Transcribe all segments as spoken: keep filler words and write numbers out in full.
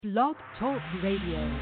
Blog Talk Radio.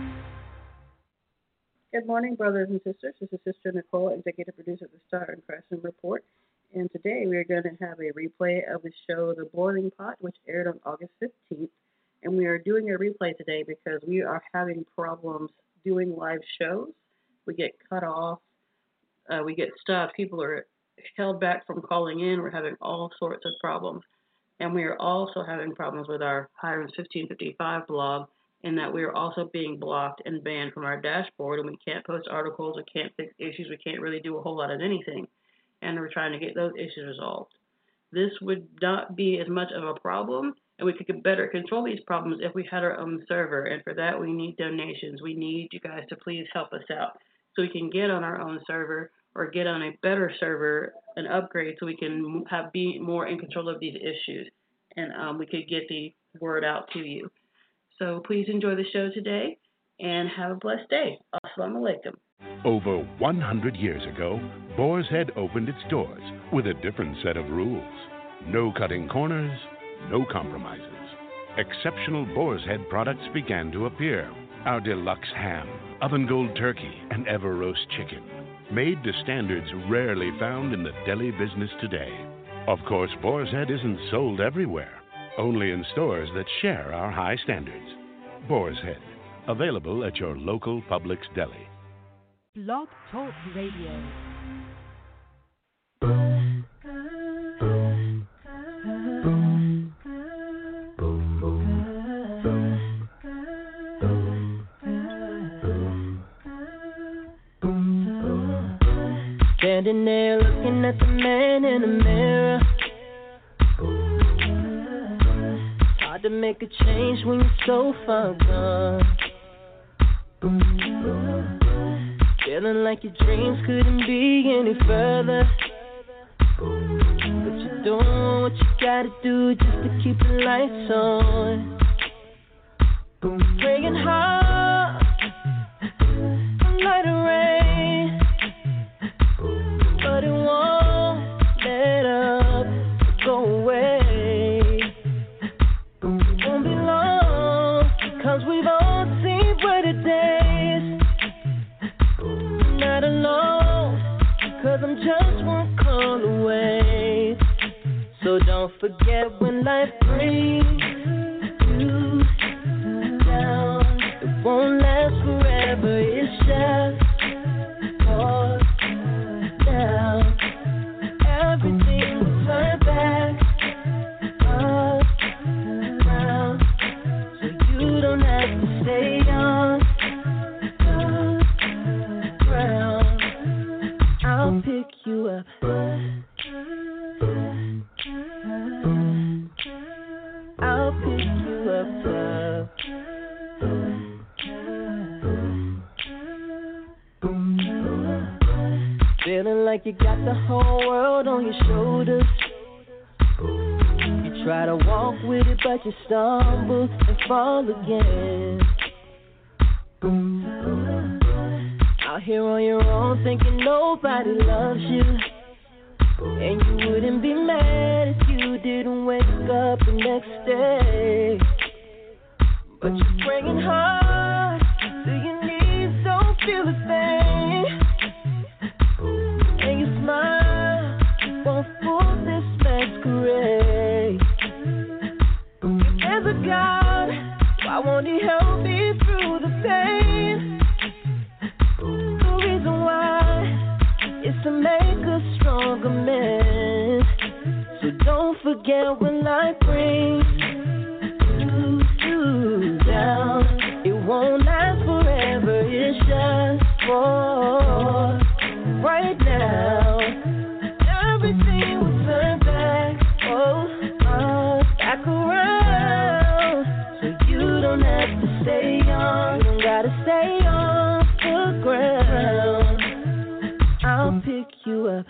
Good morning, brothers and sisters. This is Sister Nicole, executive producer of the Star and Crescent Report. And today we are going to have a replay of the show The Boiling Pot, which aired on August fifteenth. And we are doing a replay today because we are having problems doing live shows. We get cut off. Uh, we get stuck. People are held back from calling in. We're having all sorts of problems. And we are also having problems with our Hirons fifteen fifty-five blog in that we are also being blocked and banned from our dashboard, and we can't post articles, we can't fix issues, we can't really do a whole lot of anything. And we're trying to get those issues resolved. This would not be as much of a problem, and we could better control these problems if we had our own server. And for that, we need donations. We need you guys to please help us out so we can get on our own server or get on a better server, an upgrade, so we can have be more in control of these issues, and um, we could get the word out to you. So please enjoy the show today, and have a blessed day. Assalamu alaikum. Over one hundred years ago, Boar's Head opened its doors with a different set of rules. No cutting corners, no compromises. Exceptional Boar's Head products began to appear. Our deluxe ham, oven gold turkey, and ever roast chicken, made to standards rarely found in the deli business today. Of course, Boar's Head isn't sold everywhere, only in stores that share our high standards. Boar's Head, available at your local Publix deli. Blog Talk Radio. Boom, boom, boom, boom, boom, boom, boom, boom. Standing there looking at the man in the mirror. Hard to make a change when you're so far gone. Feeling like your dreams couldn't be any further. But you're doing what you gotta do just to keep the lights on. Praying hard, light of rain, but it won't let up go away. It won't be long, cause we've all seen brighter days. Not alone, cause I'm just one call away. So don't forget when life brings you down, it won't last forever, it's just for now. Everything will turn back around, so you don't have to stay on the ground. I'll pick you up. I'll pick you up, love. Feeling like you got the whole world on your shoulders. You try to walk with it, but you stumble and fall again. Out here on your own, thinking nobody loves you. And you wouldn't be mad if you didn't wake up the next day. But you're praying hard, so your knees don't feel a thing. And your smile won't fool this masquerade. If there's a God, why won't he help me through the pain? The reason why is to make a stronger man. So don't forget when life brings you, you down, it won't last forever, it's just for right now. Everything will turn back, oh, oh, back around. So you don't have to stay on, you don't gotta stay on the ground. I'll pick you up.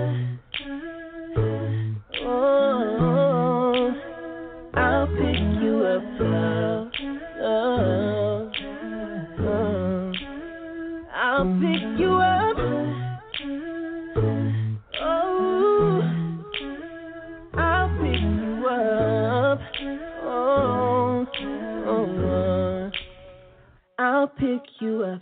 Oh, I'll pick you up, love. Oh, oh. I'll pick you up. Oh, I'll pick you up. Oh, oh, oh. I'll pick you up.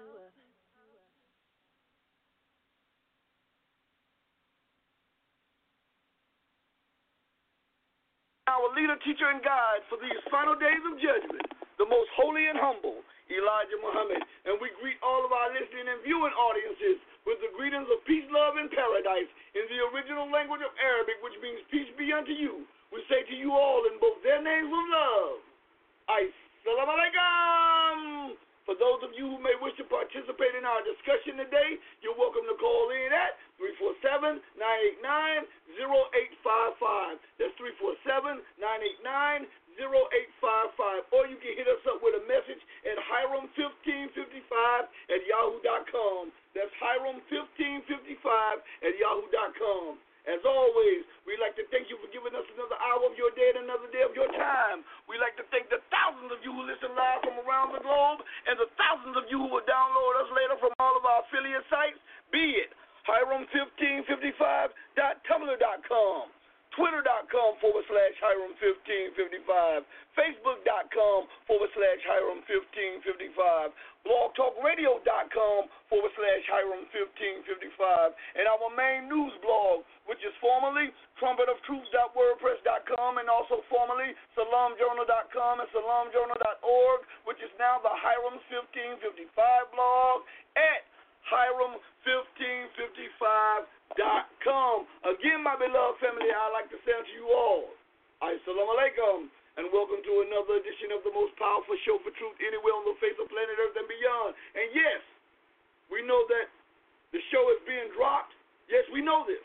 Our leader, teacher, and guide for these final days of judgment, the most holy and humble, Elijah Muhammad. And we greet all of our listening and viewing audiences with the greetings of peace, love, and paradise in the original language of Arabic, which means peace be unto you. We say to you all in both their names of love, Assalamu alaikum. For those of you who may wish to participate in our discussion today, you're welcome to call in at three four seven, nine eight nine, zero eight five five. That's three four seven, nine eight nine, zero eight five five. Or you can hit us up with a message at Hiram fifteen fifty-five at yahoo dot com. That's Hiram fifteen fifty-five at yahoo dot com. As always, we'd like to thank you for giving us another hour of your day and another day of your time. We'd like to thank the thousands of you who listen live from around the globe and the thousands of you who will download us later from all of our affiliate sites, be it Hiram fifteen fifty-five dot tumblr dot com, twitter.com forward slash Hiram fifteen fifty-five, facebook.com forward slash Hiram fifteen fifty-five, blogtalkradio.com forward slash Hiram fifteen fifty-five, and our main news blog, which is formerly trumpet of truth dot wordpress dot com and also formerly salam journal dot com and salam journal dot org, which is now the Hiram fifteen fifty-five blog at Hiram fifteen fifty-five dot com. Again, my beloved family, I'd like to say unto you all, Assalamu alaikum, and welcome to another edition of the most powerful show for truth anywhere on the face of planet Earth and beyond. And yes, we know that the show is being dropped. Yes, we know this.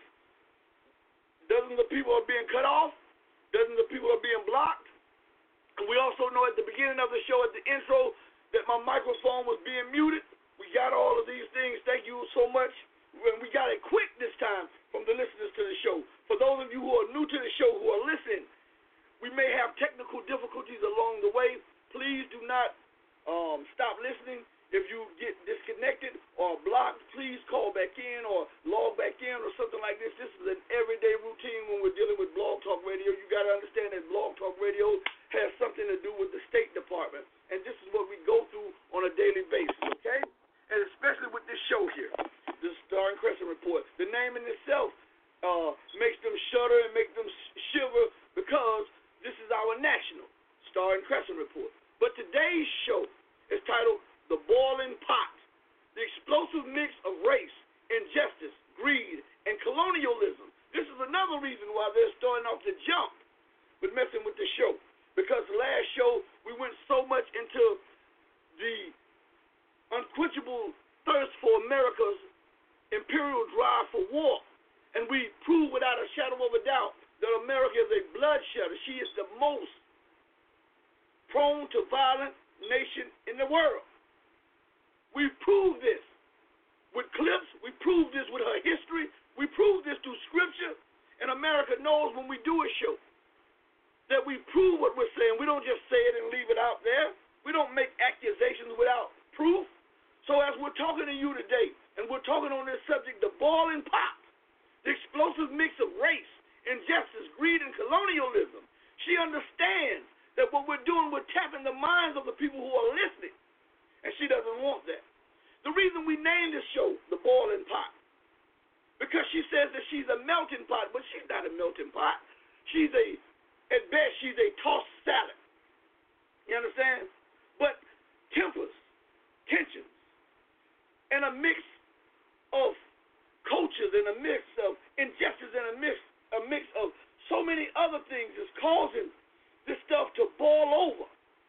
Dozens of people are being cut off. Dozens of people are being blocked. And we also know at the beginning of the show, at the intro, that my microphone was being muted. We got all of these things. Thank you so much. We got it quick this time from the listeners to the show. For those of you who are new to the show, who are listening, we may have technical difficulties along the way. Please do not um, stop listening. If you get disconnected or blocked, please call back in or log back in or something like this. This is an everyday routine when we're dealing with Blog Talk Radio. You got to understand that Blog Talk Radio has something to do with the State Department, and this is what we go through on a daily basis, okay? And especially with this show here, the Star and Crescent Report. The name in itself uh, makes them shudder and make them shiver because this is our national Star and Crescent Report. But today's show is titled The Boiling Pot, the explosive mix of race, injustice, greed, and colonialism. This is another reason why they're starting off the jump with messing with the show. Because last show, we went so much into the unquenchable thirst for America's imperial drive for war. And we proved without a shadow of a doubt that America is a bloodshedder. She is the most prone to violent nation in the world. We proved this with clips. We proved this with her history. We proved this through scripture. And America knows when we do a show that we prove what we're saying. We don't just say it and leave it out there. We don't make accusations without proof. So as we're talking to you today, and we're talking on this subject, the boiling pot, the explosive mix of race, injustice, greed, and colonialism, she understands that what we're doing, we're tapping the minds of the people who are listening. And she doesn't want that. The reason we named this show The Boiling Pot, because she says that she's a melting pot, but she's not a melting pot. She's a, at best, she's a tossed salad. You understand? But tempers, tensions, and a mix of cultures and a mix of injustice and a mix, a mix of so many other things is causing this stuff to boil over.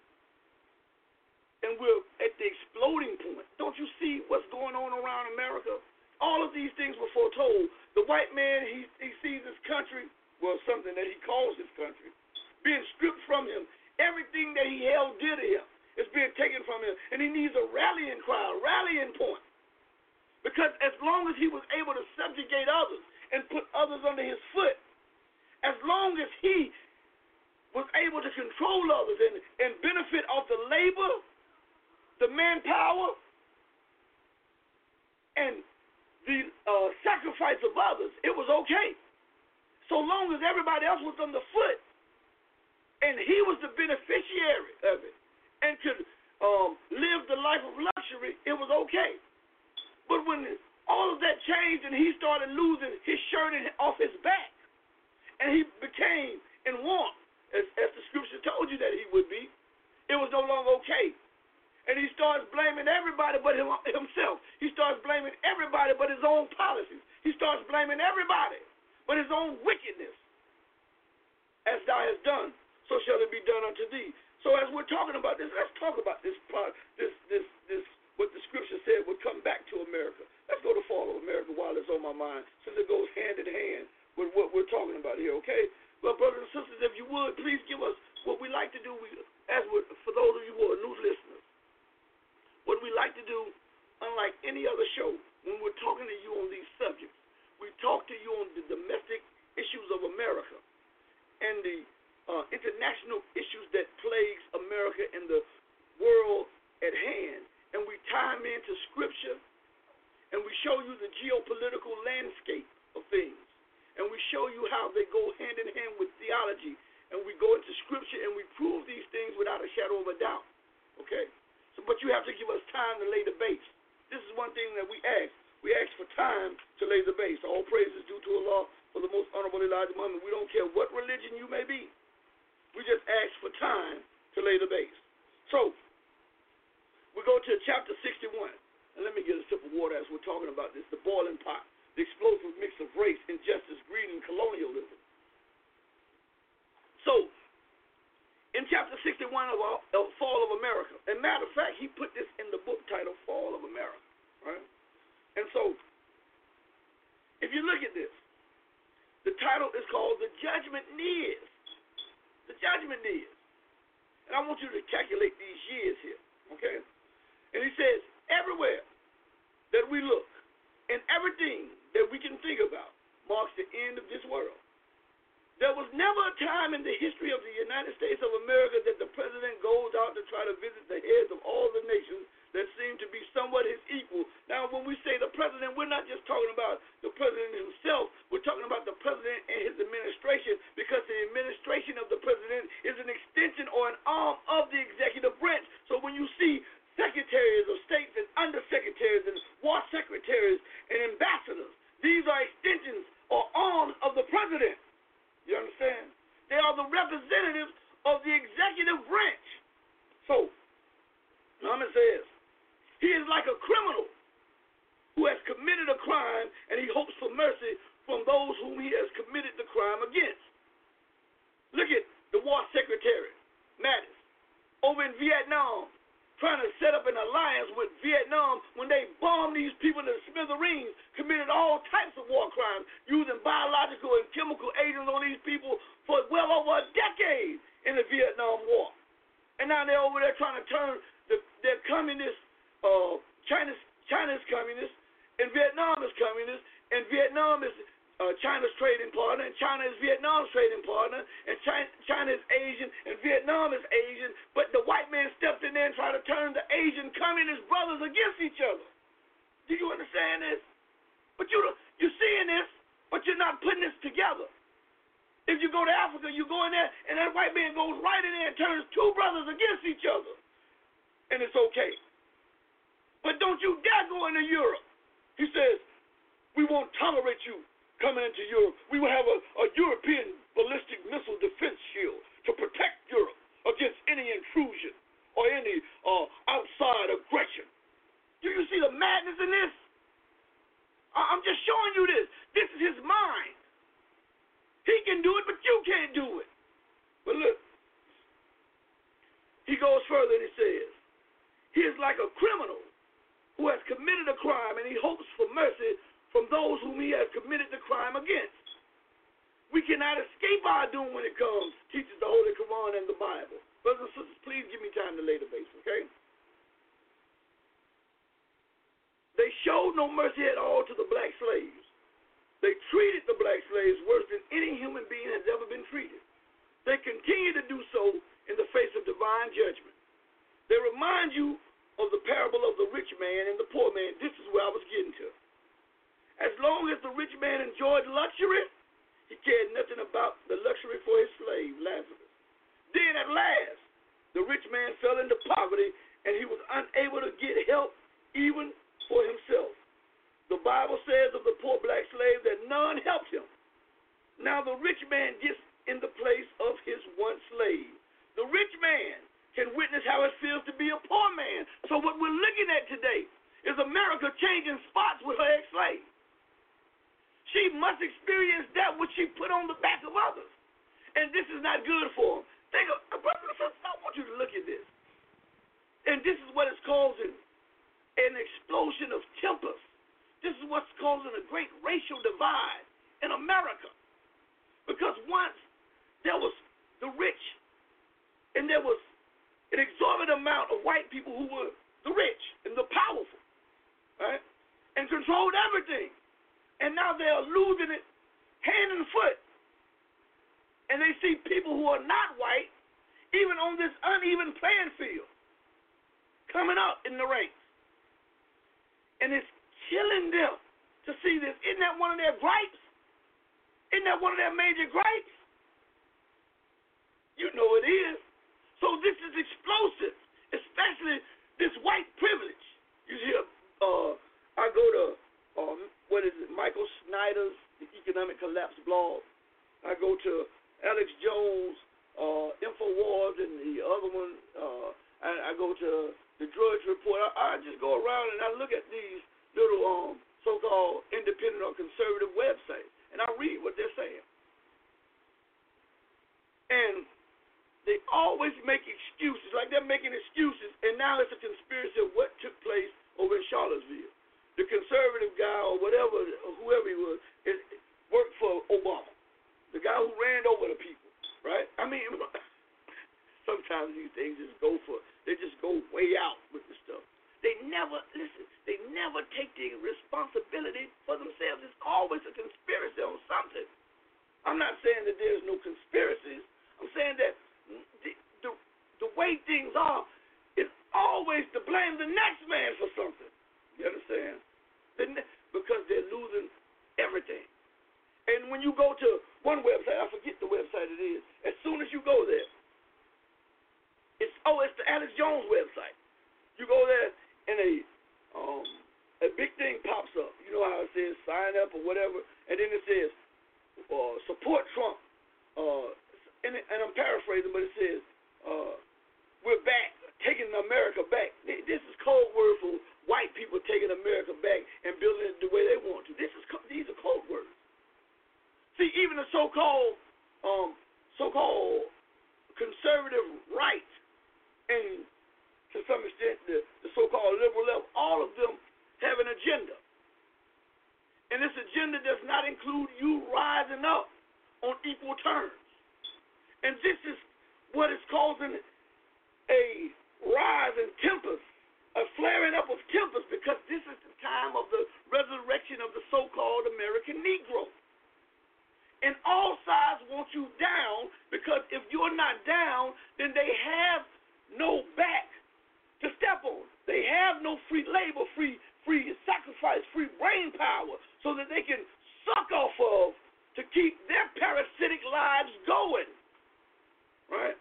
And we're at the exploding point. Don't you see what's going on around America? All of these things were foretold. The white man, he, he sees his country, well, something that he calls his country, being stripped from him. Everything that he held dear to him is being taken from him. And he needs a rallying cry, a rallying point. Because as long as he was able to subjugate others and put others under his foot, as long as he was able to control others and, and benefit off the labor, the manpower, and the uh, sacrifice of others, it was okay. So long as everybody else was underfoot and he was the beneficiary of it and could um, lived the life of luxury, it was okay. But when all of that changed and he started losing his shirt off his back, and he became in want, as, as the scripture told you that he would be, it was no longer okay. And he starts blaming everybody but him, himself. He starts blaming everybody but his own policies. He starts blaming everybody but his own wickedness. As thou hast done, so shall it be done unto thee. So as we're talking about this, let's talk about this part, this, this, this, what the scripture said would come back to America. Let's go to Fall of America while it's on my mind, since it goes hand in hand with what we're talking about here, okay? Well, brothers and sisters, if you would, please give us what we like to do, we, as we, for those of you who are new listeners, what we like to do, unlike any other show, when we're talking to you on these subjects, we talk to you on the domestic issues of America and the uh, international issues that plagues America and the world at hand, and we tie them into Scripture, and we show you the geopolitical landscape of things, and we show you how they go hand in hand with theology, and we go into Scripture and we prove these things without a shadow of a doubt, okay? So, but you have to give us time to lay the base. This is one thing that we ask. We ask for time to lay the base. All praise is due to Allah for the most honorable Elijah Muhammad. We don't care what religion you may be. We just ask for time to lay the base. So, we go to chapter sixty-one. And let me get a sip of water as we're talking about this. The boiling pot, the explosive mix of race, injustice, greed, and colonialism. So, in chapter sixty-one of, of Fall of America, as a matter of fact, he put this in the book titled Fall of America. Right? And so, if you look at this, the title is called The Judgment Nears. The Judgment Nears. And I want you to calculate these years here, okay? And he says, everywhere that we look and everything that we can think about marks the end of this world. There was never a time in the history of the United States of America that the president goes out to try to visit the heads of all the nations that seem to be somewhat his equal. Now, when we say the president, we're not just talking about the president himself. We're talking about the president and his administration, because the administration of the president is an extension or an arm of the executive branch. So when you see secretaries of states and undersecretaries and war secretaries and ambassadors, these are extensions or arms of the president. You understand? They are the representatives of the executive branch. So, Muhammad says, he is like a criminal who has committed a crime, and he hopes for mercy from those whom he has committed the crime against. Look at the war secretary, Mattis, over in Vietnam, trying to set up an alliance with Vietnam when they bombed these people to smithereens, committed all types of war crimes, using biological and chemical agents on these people for well over a decade in the Vietnam War. And now they're over there trying to turn the, their communist, uh, China's, China's communist, and Vietnam is communist, and Vietnam is Uh, China's trading partner, and China is Vietnam's trading partner, and China, China is Asian, and Vietnam is Asian, but the white man stepped in there and tried to turn the Asian communist brothers against each other. Do you understand this? But you, you're seeing this, but you're not putting this together. If you go to Africa, you go in there, and that white man goes right in there and turns two brothers against each other, and it's okay. But don't you dare go into Europe. He says, we won't tolerate you coming into Europe. We will have a, a European ballistic missile defense shield to protect Europe against any intrusion or any uh, outside aggression. Do you see the madness in this? I- I'm just showing you this. This is his mind. He can do it, but you can't do it. But look, he goes further and he says, he is like a criminal who has committed a crime, and he hopes for mercy from those whom he has committed the crime against. We cannot escape our doom when it comes, teaches the Holy Quran and the Bible. Brothers and sisters, please give me time to lay the base, okay? They showed no mercy at all to the black slaves. They treated the black slaves worse than any human being has ever been treated. They continue to do so in the face of divine judgment. They remind you of the parable of the rich man and the poor man. This is where I was getting to. As long as the rich man enjoyed luxury, he cared nothing about the luxury for his slave, Lazarus. Then at last, the rich man fell into poverty, and he now the rich man gets in the place of his one slave. The rich man can witness how it feels to be a poor man. So what we're looking at today is America changing spots with her ex-slave. She must experience that which she put on the back of others. And this is not good for them. Think of, brothers and sisters, I want you to look at this. And this is what is causing an explosion of tempers. This is what's causing a great racial divide in America. Because once there was the rich, and there was an exorbitant amount of white people who were the rich and the powerful, right? And controlled everything. And now they are losing it hand and foot. And they see people who are not white, even on this uneven playing field, coming up in the ranks. And it's killing them to see this. Isn't that one of their gripes? Isn't that one of their major gripes? You know it is. So this is explosive, especially this white privilege. You hear, uh, I go to, um, what is it, Michael Snyder's The Economic Collapse blog. I go to Alex Jones' uh, InfoWars, and the other one, uh, I, I go to the Drudge Report. I, I just go around and I look at these little um, so-called independent or conservative websites, and I read what they're saying. And they always make excuses, like they're making excuses, and now it's a conspiracy of what took place over in Charlottesville. The conservative guy or whatever, or whoever he was, is, worked for Obama, the guy who ran over the people, right? I mean, sometimes these things just go for, they just go way out with the stuff. They never, listen, they never take the responsibility for themselves. It's always a conspiracy on something. I'm not saying that there's no conspiracies. I'm saying that the, the, the way things are, it's always to blame the next man for something. You understand? Because they're losing everything. And when you go to one website, I forget the website it is, as soon as you go there, it's, oh, it's the Alex Jones website. You go there, and a um, a big thing pops up. You know how it says sign up or whatever, and then it says uh, support Trump. Uh, and, and I'm paraphrasing, but it says uh, we're back, taking America back. This is code word for white people taking America back and building it the way they want to. This is these are code words. See, even the so-called um, so-called conservative right and to some extent the, the so-called liberal left, all of them have an agenda. And this agenda does not include you rising up on equal terms. And this is what is causing a rise in tempers, a flaring up of tempers, because this is the time of the resurrection of the so-called American Negro. And all sides want you down, because if you're not down, then they have no back to step on. They have no free labor, free free sacrifice, free brain power, so that they can suck off of to keep their parasitic lives going. Right?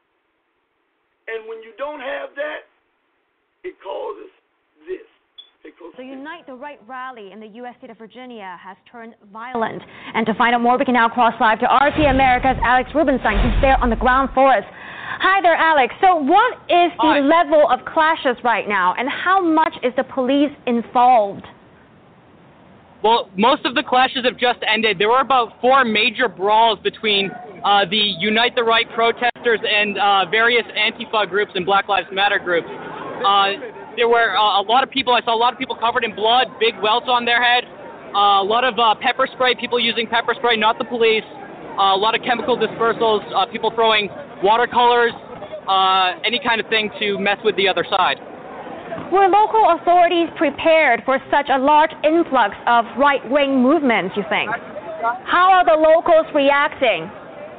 And when you don't have that, it causes this. The Unite the Right rally in the U S state of Virginia has turned violent. And to find out more, we can now cross live to R T America's Alex Rubinstein, who's there on the ground for us. Hi there, Alex. So what is the Hi. level of clashes right now, and how much is the police involved? Well, most of the clashes have just ended. There were about four major brawls between uh, the Unite the Right protesters and uh, various Antifa groups and Black Lives Matter groups. Uh, there were uh, a lot of people. I saw a lot of people covered in blood, big welts on their head, uh, a lot of uh, pepper spray, people using pepper spray, not the police, uh, a lot of chemical dispersals, uh, people throwing watercolors, uh, any kind of thing to mess with the other side. Were local authorities prepared for such a large influx of right-wing movements, you think? How are the locals reacting?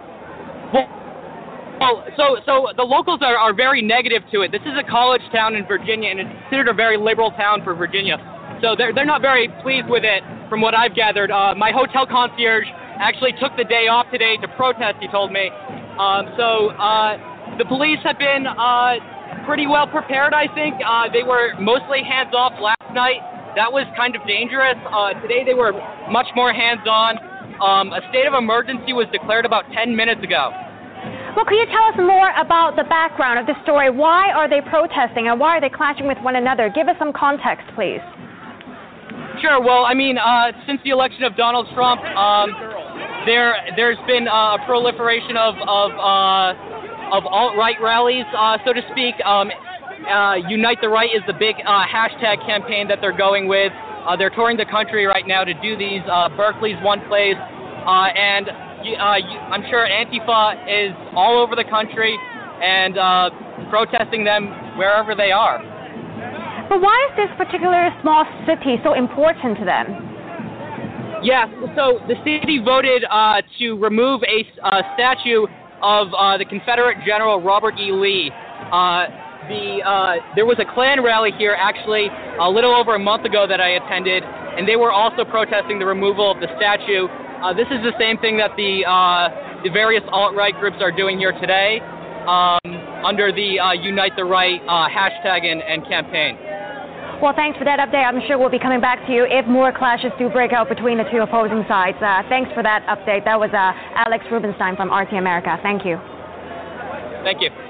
Well, so so the locals are, are very negative to it. This is a college town in Virginia, and it's considered a very liberal town for Virginia. So they're, they're not very pleased with it, from what I've gathered. Uh, my hotel concierge actually took the day off today to protest, he told me. Um, so uh, the police have been uh, pretty well prepared, I think. Uh, they were mostly hands-off last night. That was kind of dangerous. Uh, today they were much more hands-on. Um, a state of emergency was declared about ten minutes ago. Well, can you tell us more about the background of the story? Why are they protesting and why are they clashing with one another? Give us some context, please. Sure. Well, I mean, uh, since the election of Donald Trump, um, there there's been uh, a proliferation of of uh, of alt-right rallies, uh, so to speak. Um, uh, Unite the Right is the big uh, hashtag campaign that they're going with. Uh, they're touring the country right now to do these. Uh, Berkeley's one place, uh, and uh, I'm sure Antifa is all over the country and uh, protesting them wherever they are. But why is this particular small city so important to them? Yes, so the city voted uh, to remove a uh, statue of uh, the Confederate General Robert E. Lee. Uh, the uh, there was a Klan rally here actually a little over a month ago that I attended, and they were also protesting the removal of the statue. Uh, this is the same thing that the uh, the various alt-right groups are doing here today um, under the uh, Unite the Right uh, hashtag and, and campaign. Well, thanks for that update. I'm sure we'll be coming back to you if more clashes do break out between the two opposing sides. Uh, thanks for that update. That was uh, Alex Rubenstein from R T America. Thank you. Thank you.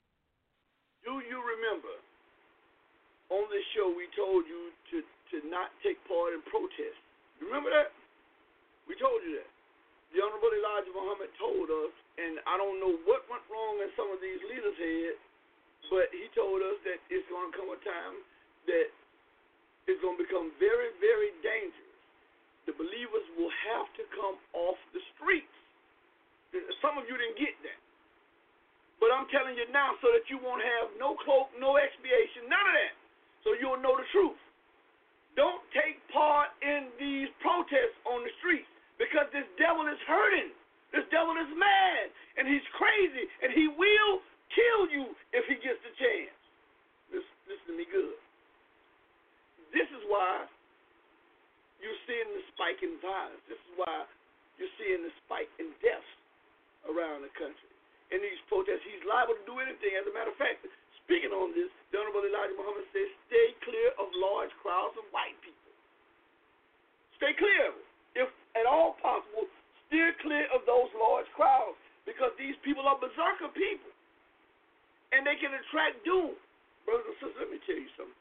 Do you remember on this show we told you to, to not take part in protests? Remember that? We told you that. The Honorable Elijah Muhammad told us, and I don't know what went wrong in some of these leaders' heads, but he told us that it's going to come a time that it's going to become very, very dangerous. The believers will have to come off the streets. Some of you didn't get that. But I'm telling you now so that you won't have no cloak, no expiation, none of that. So you'll know the truth. Don't take part in these protests on the streets because this devil is hurting. This devil is mad, and he's crazy, and he will kill you if he gets the chance. Listen, listen to me good. This is why you're seeing the spike in violence. This is why you're seeing the spike in deaths around the country. In these protests, he's liable to do anything. As a matter of fact, speaking on this, the Honorable Elijah Muhammad says, stay clear of large crowds of white people. Stay clear of it. If at all possible, steer clear of those large crowds because these people are berserker people. And they can attract doom. Brothers and sisters, let me tell you something.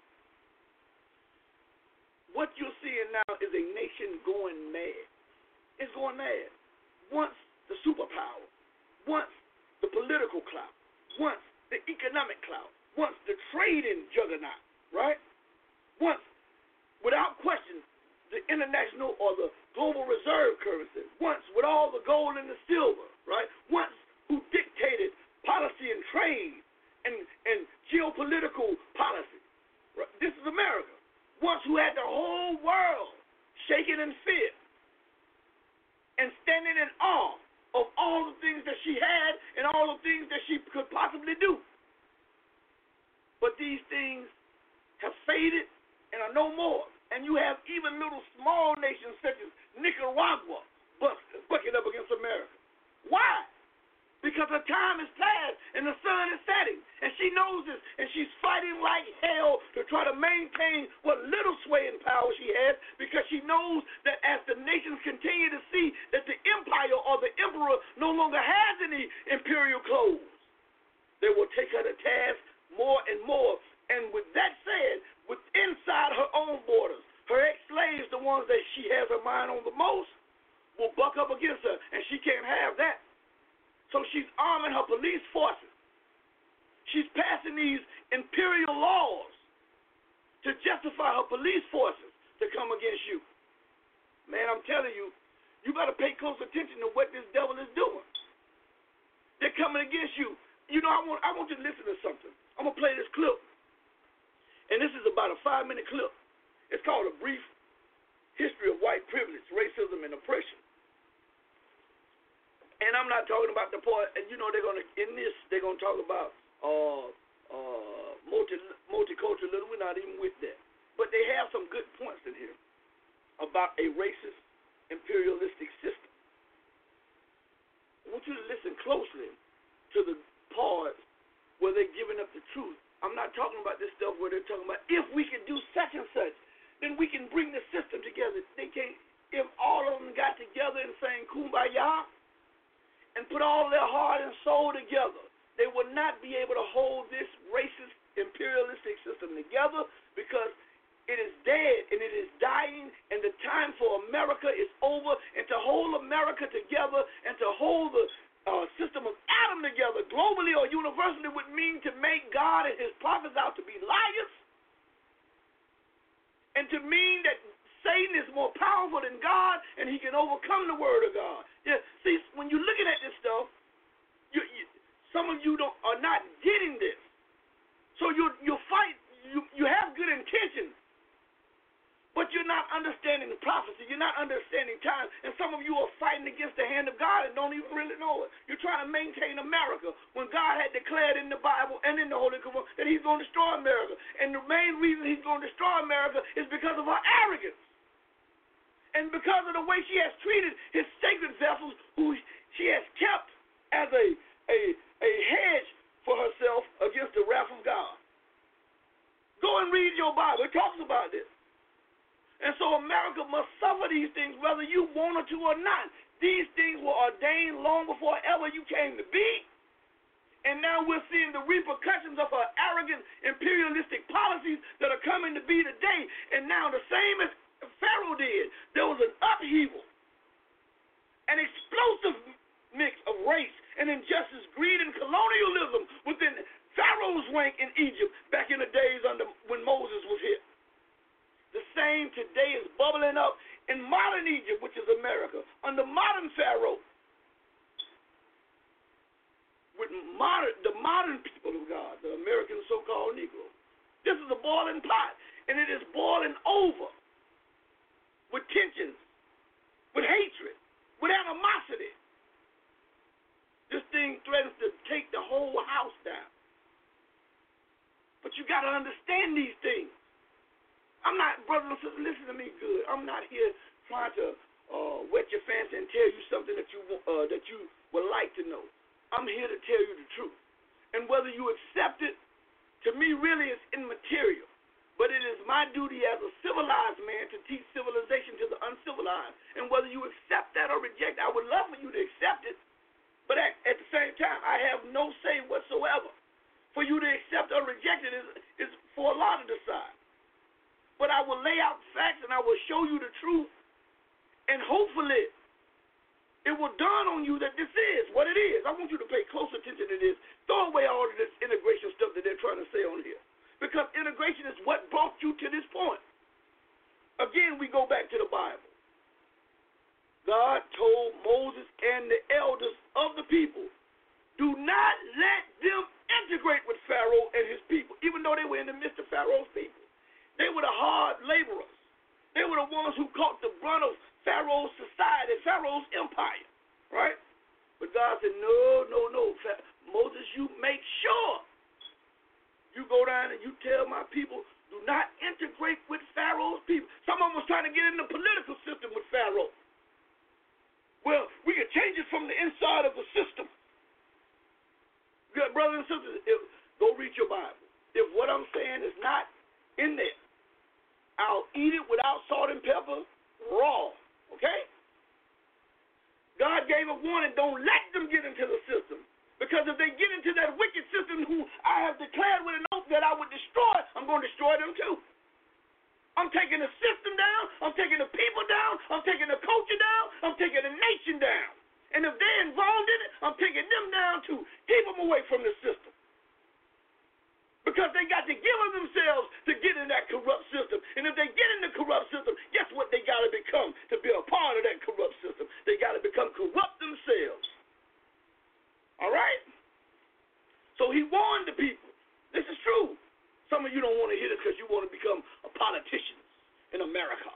What you're seeing now is a nation going mad. It's going mad. Once the superpower, once the political clout, once the economic clout, once the trading juggernaut, right? Once, without question, the international or the global reserve currency, once with all the gold and the silver, right? Once who dictated policy and trade and, and geopolitical policy. Right? This is America. Once who had the whole world shaking in fear and standing in awe of all the things that she had and all the things that she could possibly do. But these things have faded and are no more. And you have even little small nations such as Nicaragua bucking up against America. Why? Because her time is past and the sun is setting. And she knows this. And she's fighting like hell to try to maintain what little sway and power she has because she knows that as the nations continue to see that the empire or the emperor no longer has any imperial clothes, they will take her to task more and more. And with that said, with inside her own borders, her ex-slaves, the ones that she has her mind on the most, will buck up against her. And she can't have that. So she's arming her police forces. She's passing these imperial laws to justify her police forces to come against you. Man, I'm telling you, you better pay close attention to what this devil is doing. They're coming against you. You know, I want I want you to listen to something. I'm going to play this clip. And this is about a five-minute clip. It's called A Brief History of White Privilege, Racism, and Oppression. And I'm not talking about the part, and you know they're going to, in this, they're going to talk about uh, uh, multi, multiculturalism. We're not even with that. But they have some good points in here about a racist, imperialistic system. I want you to listen closely to the parts where they're giving up the truth. I'm not talking about this stuff where they're talking about if we can do such and such, then we can bring the system together. They can't, if all of them got together and sang Kumbaya and put all their heart and soul together, they would not be able to hold this racist, imperialistic system together, because it is dead and it is dying, and the time for America is over. And to hold America together and to hold the uh, system of Adam together globally or universally would mean to make God and his prophets out to be liars, and to mean that Satan is more powerful than God and he can overcome the word of God. Yeah, see, when you're looking at this stuff, you, you, some of you don't, are not getting this. So you you fight, you, you have good intentions, but you're not understanding the prophecy. You're not understanding time. And some of you are fighting against the hand of God and don't even really know it. You're trying to maintain America when God had declared in the Bible and in the Holy Quran that he's going to destroy America. And the main reason he's going to destroy America is because of her arrogance. And because of the way she has treated his sacred vessels, who she has kept as a, a, a hedge for herself against the wrath of God. Go and read your Bible. It talks about this. And so America must suffer these things whether you want to or not. These things were ordained long before ever you came to be. And now we're seeing the repercussions of her arrogant imperialistic policies that are coming to be today. And now the same as Pharaoh did, there was an upheaval, an explosive mix of race and injustice, greed, and colonialism within Pharaoh's rank in Egypt back in the days under when Moses was here. The same today is bubbling up in modern Egypt, which is America, under modern Pharaoh, with modern, the modern people of God, the American so-called Negro. This is a boiling pot, and it is boiling over with tensions, with hatred, with animosity. This thing threatens to take the whole house down. But you got to understand these things. I'm not, brothers and sisters, listen to me good. I'm not here trying to uh, wet your fancy and tell you something that you uh, that you would like to know. I'm here to tell you the truth. And whether you accept it, to me, really is immaterial. But it is my duty as a civilized man to teach civilization to the uncivilized. And whether you accept that or reject it, I would love for you to accept it. But at, at the same time, I have no say whatsoever. For you to accept or reject it is, is for Allah to decide. But I will lay out facts and I will show you the truth. And hopefully, it will dawn on you that this is what it is. I want you to pay close attention to this. Throw away all of this integration stuff that they're trying to say on here. Because integration is what brought you to this point. Again, we go back to the Bible. God told Moses and the elders of the people, do not let them integrate with Pharaoh and his people, even though they were in the midst of Pharaoh's people. They were the hard laborers. They were the ones who caught the brunt of Pharaoh's society, Pharaoh's empire, right? But God said, no, no, no. Moses, you make sure you go down and you tell my people, do not integrate with Pharaoh's people. Some of them was trying to get in the political system with Pharaoh. Well, we can change it from the inside of the system. Good brothers and sisters, if, go read your Bible. If what I'm saying is not in there, I'll eat it without salt and pepper, raw, okay? God gave a warning, don't let them get into the system. Because if they get into that wicked system who I have declared with an oath that I would destroy, I'm going to destroy them too. I'm taking the system down, I'm taking the people down, I'm taking the culture down, I'm taking the nation down. And if they're involved in it, I'm taking them down too. Keep them away from the system. Because they got to give of themselves to get in that corrupt system. And if they get in the corrupt system, guess what they got to become to be a part of that corrupt system? They got to become corrupt themselves. All right? So he warned the people. This is true. Some of you don't want to hear this because you want to become a politician in America.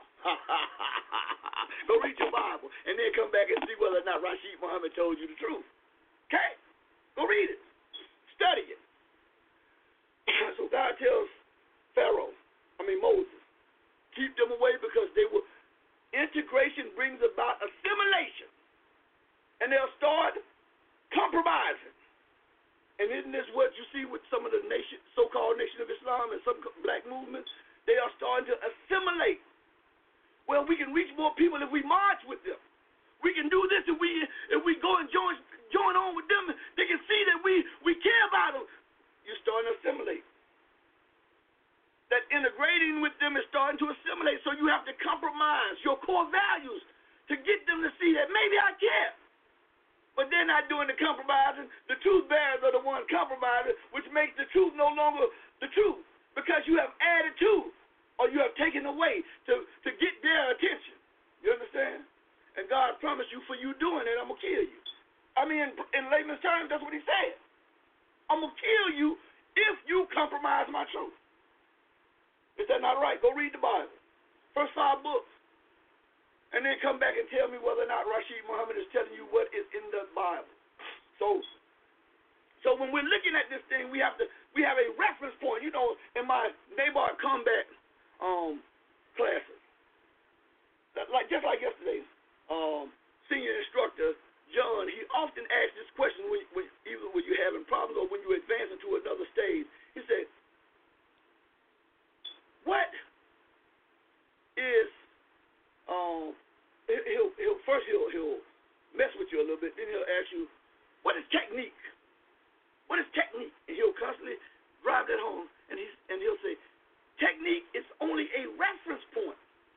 Go read your Bible and then come back and see whether or not Rashid Muhammad told you the truth. Okay? Go read it. Study it. So God tells Pharaoh, I mean Moses, keep them away because they will. Integration brings about assimilation, and they'll start compromising. And isn't this what you see with some of the nation, so-called Nation of Islam and some black movements? They are starting to assimilate. Well, we can reach more people if if we march with them. We can do this if we if we go and join join on with them. They can see that we, we care about them. You're starting to assimilate. That integrating with them is starting to assimilate. So you have to compromise your core values to get them to see that maybe I care. But they're not doing the compromising. The truth bearers are the ones compromising, which makes the truth no longer the truth. Because you have added to or you have taken away to, to get their attention. You understand? And God promised you for you doing it, I'm going to kill you. I mean, in, in layman's terms, that's what he said. I'm going to kill you if you compromise my truth. Is that not right? Go read the Bible. First five books. And then come back and tell me whether or not Rashid Muhammad is telling you what is in the Bible. So so when we're looking at this thing, we have to we have a reference point. You know, in my Nabar combat um, classes, like just like yesterday, um, senior instructor John, he often asks this question when, when either when you're having problems or when you advance into another stage. He said, "What is um?" He'll he'll first he'll he'll mess with you a little bit. Then he'll ask you, "What is technique? What is technique?" And he'll constantly drive that home. And he's and he'll say, "Technique is only a reference point,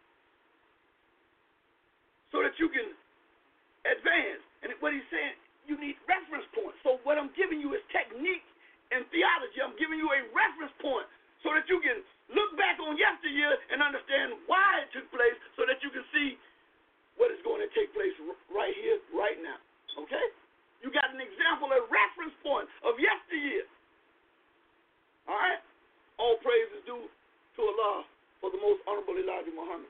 so that you can advance." And what he's saying, you need reference points. So what I'm giving you is technique and theology. I'm giving you a reference point so that you can look back on yesteryear and understand why it took place, so that you can see what is going to take place right here, right now. Okay? You got an example, a reference point of yesteryear. All right? All praise is due to Allah for the most honorable Elijah Muhammad.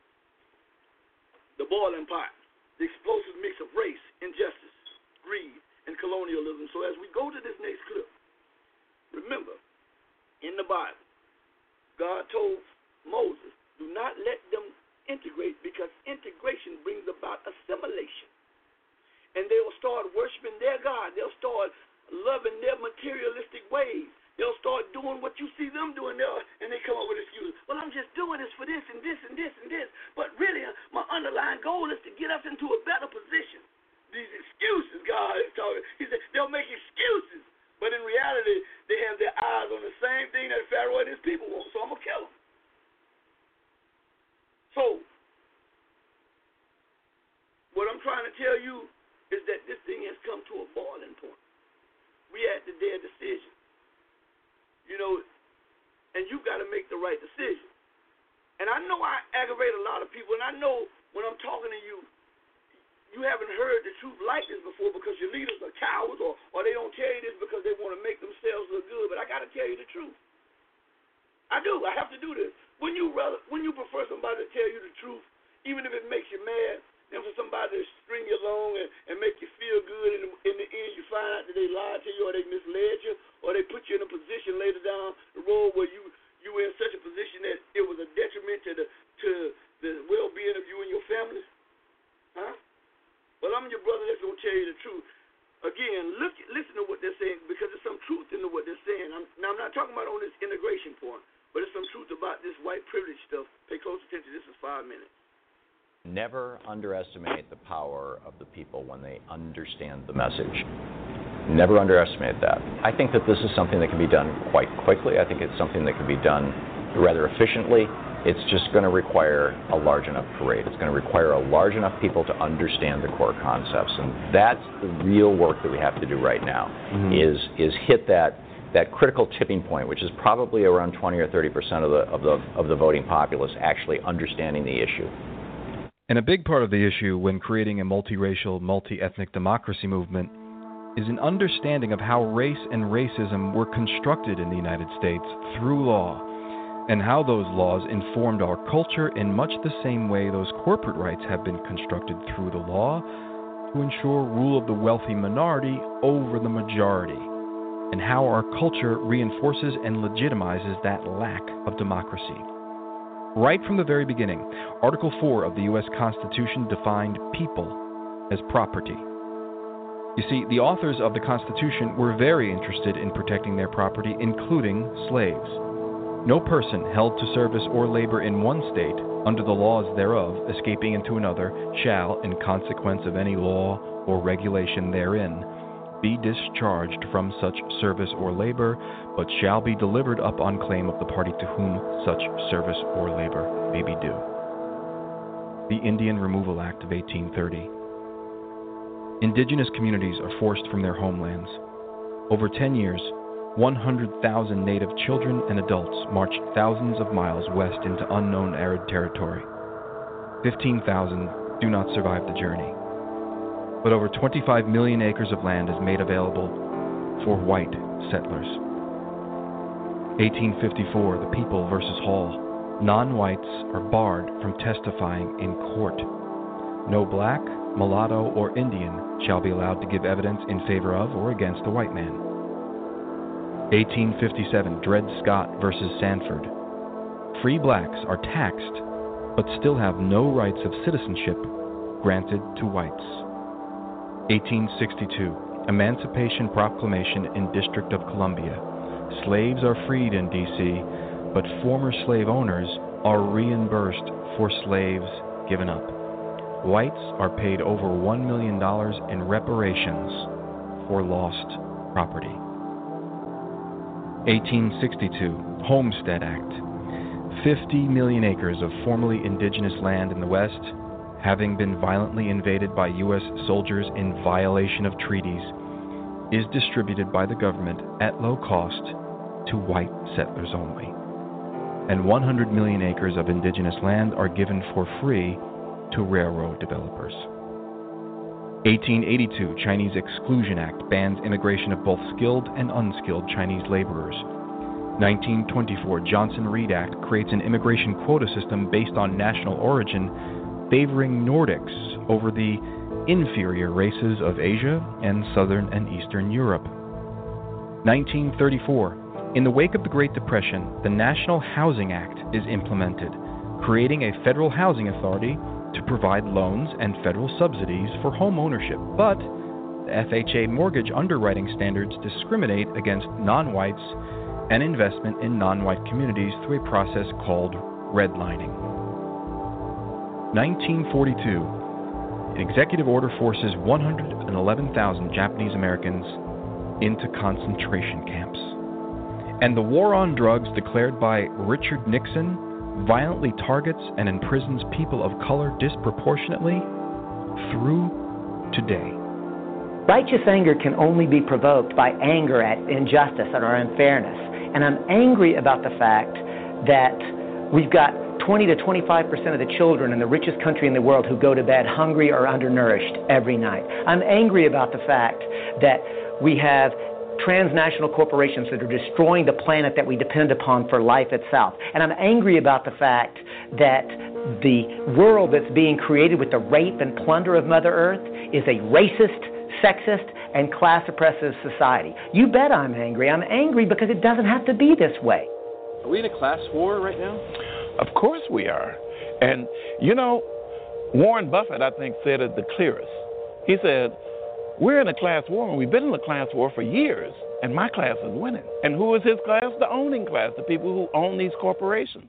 The boiling pot, the explosive mix of race, injustice, greed, and colonialism. So as we go to this next clip, remember, in the Bible, God told Moses, do not let them integrate, because integration brings about assimilation. And they will start worshiping their God. They'll start loving their materialistic ways. They'll start doing what you see them doing there, and they come up with excuses. Well, I'm just doing this for this and this and this and this. But really, my underlying goal is to get us into a better position. These excuses, God is talking. He said they'll make excuses. But in reality, they have their eyes on the same thing that Pharaoh and his people want. So I'm going to kill them. So, what I'm trying to tell you is that this thing has come to a boiling point. We at the day of decision. You know, and you've got to make the right decision. And I know I aggravate a lot of people, and I know when I'm talking to you, you haven't heard the truth like this before because your leaders are cowards, or, or they don't tell you this because they want to make themselves look good. But I got to tell you the truth. I do. I have to do this. When you rather, when you prefer somebody to tell you the truth, even if it makes you mad, than for somebody to string you along and, and make you feel good, and in the end you find out that they lied to you, or they misled you, or they put you in a position later down the road where you you were in such a position that it was a detriment to the to the well-being of you and your family. Huh? Well, I'm your brother that's going to tell you the truth. Again, look, listen to what they're saying, because there's some truth in what they're saying. I'm, now, I'm not talking about on this integration point, but there's some truth about this white privilege stuff. Pay close attention. This is five minutes. Never underestimate the power of the people when they understand the message. Never underestimate that. I think that this is something that can be done quite quickly. I think it's something that can be done rather efficiently. It's just going to require a large enough parade. It's going to require a large enough people to understand the core concepts. And that's the real work that we have to do right now, mm-hmm. is is hit that that critical tipping point, which is probably around twenty or thirty percent of the of the of the voting populace actually understanding the issue. And a big part of the issue when creating a multiracial, multi-ethnic democracy movement is an understanding of how race and racism were constructed in the United States through law, and how those laws informed our culture in much the same way those corporate rights have been constructed through the law to ensure rule of the wealthy minority over the majority, and how our culture reinforces and legitimizes that lack of democracy. Right from the very beginning, Article four of the U S Constitution defined people as property. You see, the authors of the Constitution were very interested in protecting their property, including slaves. No person held to service or labor in one state, under the laws thereof, escaping into another, shall, in consequence of any law or regulation therein, be discharged from such service or labor, but shall be delivered up on claim of the party to whom such service or labor may be due. The Indian Removal Act of eighteen thirty. Indigenous communities are forced from their homelands. Over ten years, one hundred thousand native children and adults marched thousands of miles west into unknown arid territory. fifteen thousand do not survive the journey. But over twenty-five million acres of land is made available for white settlers. eighteen fifty-four, The People versus Hall. Non-whites are barred from testifying in court. No black, mulatto, or Indian shall be allowed to give evidence in favor of or against a white man. eighteen fifty-seven, Dred Scott versus Sanford. Free blacks are taxed, but still have no rights of citizenship granted to whites. eighteen sixty-two, Emancipation Proclamation in District of Columbia. Slaves are freed in D C, but former slave owners are reimbursed for slaves given up. Whites are paid over one million dollars in reparations for lost property. eighteen sixty-two, Homestead Act. fifty million acres of formerly indigenous land in the West, having been violently invaded by U S soldiers in violation of treaties, is distributed by the government at low cost to white settlers only. And one hundred million acres of indigenous land are given for free to railroad developers. eighteen eighty-two, Chinese Exclusion Act bans immigration of both skilled and unskilled Chinese laborers. nineteen twenty-four, Johnson-Reed Act creates an immigration quota system based on national origin, favoring Nordics over the inferior races of Asia and Southern and Eastern Europe. nineteen thirty-four, in the wake of the Great Depression, the National Housing Act is implemented, creating a federal housing authority to provide loans and federal subsidies for home ownership. But the F H A mortgage underwriting standards discriminate against non-whites and investment in non-white communities through a process called redlining. nineteen forty-two, an executive order forces one hundred eleven thousand Japanese Americans into concentration camps. And the war on drugs declared by Richard Nixon violently targets and imprisons people of color disproportionately through today. Righteous anger can only be provoked by anger at injustice or unfairness. And I'm angry about the fact that we've got twenty to twenty-five percent of the children in the richest country in the world who go to bed hungry or undernourished every night. I'm angry about the fact that we have transnational corporations that are destroying the planet that we depend upon for life itself. And I'm angry about the fact that the world that's being created with the rape and plunder of Mother Earth is a racist, sexist, and class-oppressive society. You bet I'm angry. I'm angry because it doesn't have to be this way. Are we in a class war right now? Of course we are. And, you know, Warren Buffett, I think, said it the clearest. He said, we're in a class war, and we've been in a class war for years, and my class is winning. And who is his class? The owning class, the people who own these corporations.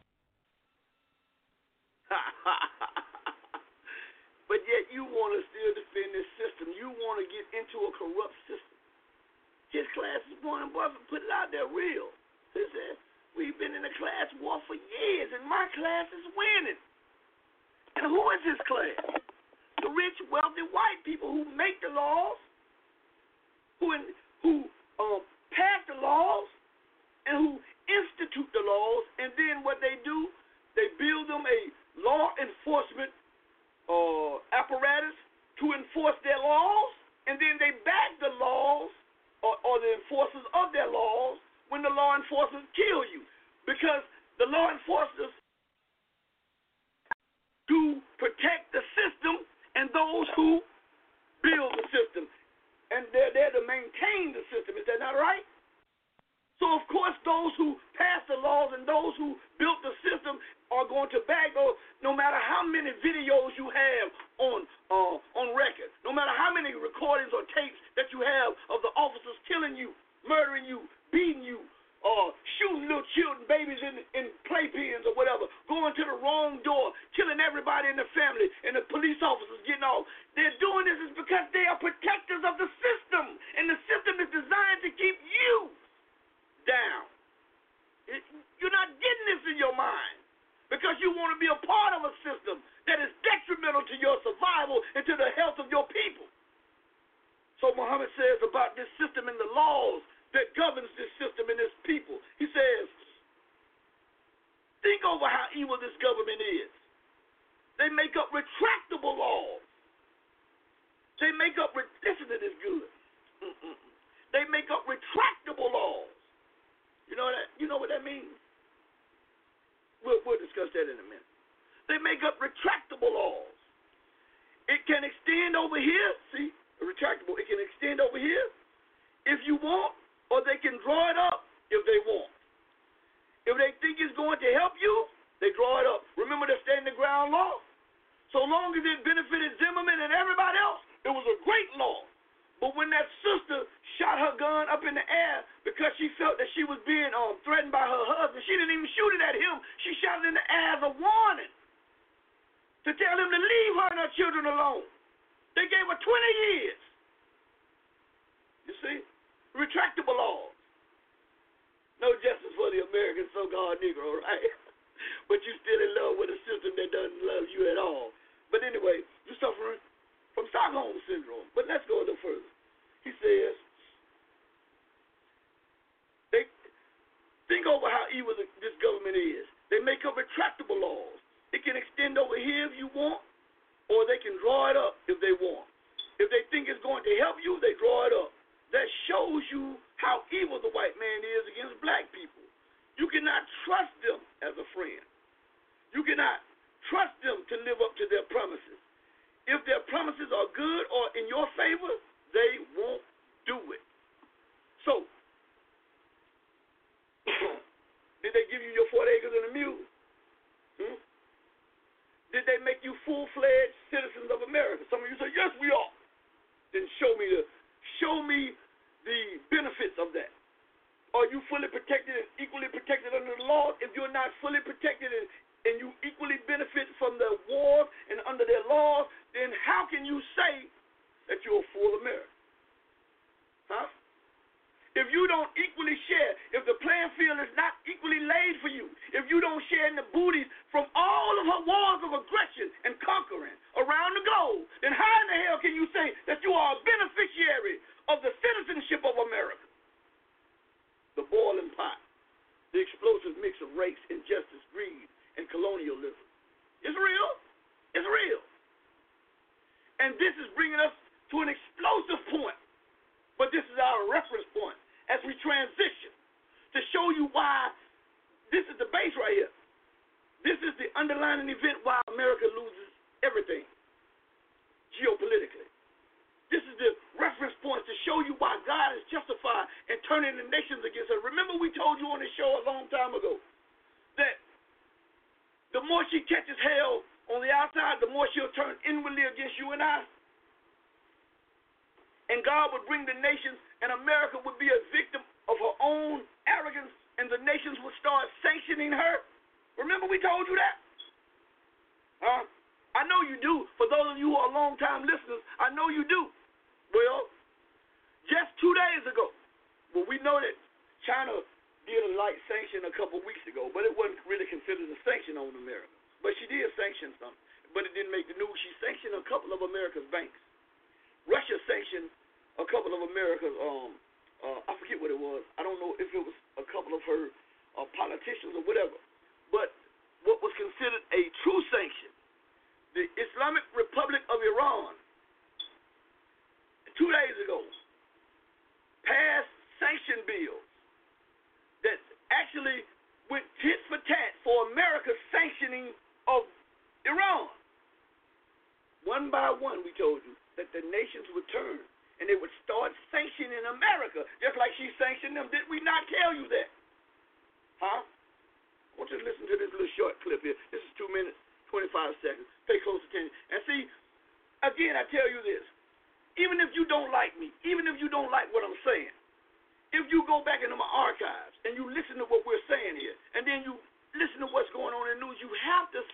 But yet you want to still defend this system. You want to get into a corrupt system. His class is Warren Buffett put it out there real. He said, we've been in a class war for years, and my class is winning. And who is his class? The rich, wealthy white people who make the laws, who in, who um, pass the laws, and who institute the laws, and then what they do, they build them a law enforcement uh, apparatus to enforce their laws, and then they back the laws or, or the enforcers of their laws when the law enforcers kill you, because the law enforcers to protect the system and those who build the system. And they're there to maintain the system. Is that not right? So, of course, those who pass the laws and those who built the system are going to back those, no matter how many videos you have on uh, on record, no matter how many recordings or tapes that you have of the officers killing you, murdering you, beating you, uh, shooting little children, babies in, playpens or whatever, going to the wrong door, killing everybody in the family, and the police officers getting off. They're doing this is because they are protectors of the system, and the system is designed to keep you down. It, you're not getting this in your mind because you want to be a part of a system that is detrimental to your survival and to the health of your people. So Muhammad says about this system and the laws that governs this system and this people. He says, think over how evil this government is. They make up retractable laws. They make up, listen to this good. Mm-mm. They make up retractable laws. You know that? You know what that means? We'll, we'll discuss that in a minute. They make up retractable laws. It can extend over here. See, retractable. It can extend over here if you want, or they can draw it up if they want. If they think it's going to help you, they draw it up. Remember the stand the ground law? So long as it benefited Zimmerman and everybody else, it was a great law. But when that sister shot her gun up in the air because she felt that she was being um, threatened by her husband, she didn't even shoot it at him. She shot it in the air as a warning to tell him to leave her and her children alone. They gave her twenty years. You see? Retractable laws. No justice for the American so-called Negro, right? But you still in love with a system that doesn't love you at all. But anyway, you're suffering from Stockholm Syndrome. But let's go a little further. He says, they think over how evil this government is. They make up retractable laws. It can extend over here if you want, or they can draw it up if they want. If they think it's going to help you, they draw it up. That shows you how evil the white man is against black people. You cannot trust them as a friend. You cannot trust them to live up to their promises. If their promises are good or in your favor, they won't do it. So, did they give you your forty acres and a mule? Hmm? Did they make you full-fledged citizens of America? Some of you say, yes, we are. Then show me the show me the benefits of that. Are you fully protected and equally protected under the laws? If you're not fully protected and, and you equally benefit from their wars and under their laws, then how can you say that you're a full American? Huh? If you don't equally share, if the playing field is not equally laid for you, if you don't share in the booties from all of her wars of aggression and conquering around the globe, then how in the hell can you say that you are a beneficiary of the citizenship of America? The boiling pot, the explosive mix of race, injustice, greed, and colonialism. It's real. It's real. And this is bringing us to an explosive point. But this is our reference point as we transition to show you why this is the base right here. This is the underlying event why America loses everything geopolitically. This is the reference point to show you why God is justified in turning the nations against us. Remember we told you on this show a long time ago that the more she catches hell on the outside, the more she'll turn inwardly against you and I. And God would bring the nations, and America would be a victim of her own arrogance, and the nations would start sanctioning her. Remember we told you that? Huh? I know you do. For those of you who are long-time listeners, I know you do. Well, just two days ago, well, we know that China did a light sanction a couple weeks ago, but it wasn't really considered a sanction on America. But she did sanction something, but it didn't make the news. She sanctioned a couple of America's banks. Russia sanctioned a couple of America's, um, uh, I forget what it was. I don't know if it was a couple of her uh, politicians or whatever. But what was considered a true sanction, the Islamic Republic of Iran, two days ago, passed sanction bills that actually went tit for tat for America's sanctioning of Iran. One by one, we told you that the nations would turn and they would start sanctioning America, just like she sanctioned them. Did we not tell you that? Huh? I want you to listen to this little short clip here. This is two minutes, twenty-five seconds. Pay close attention. And see, again, I tell you this. Even if you don't like me, even if you don't like what I'm saying, if you go back into my archives and you listen to what we're saying here, and then you listen to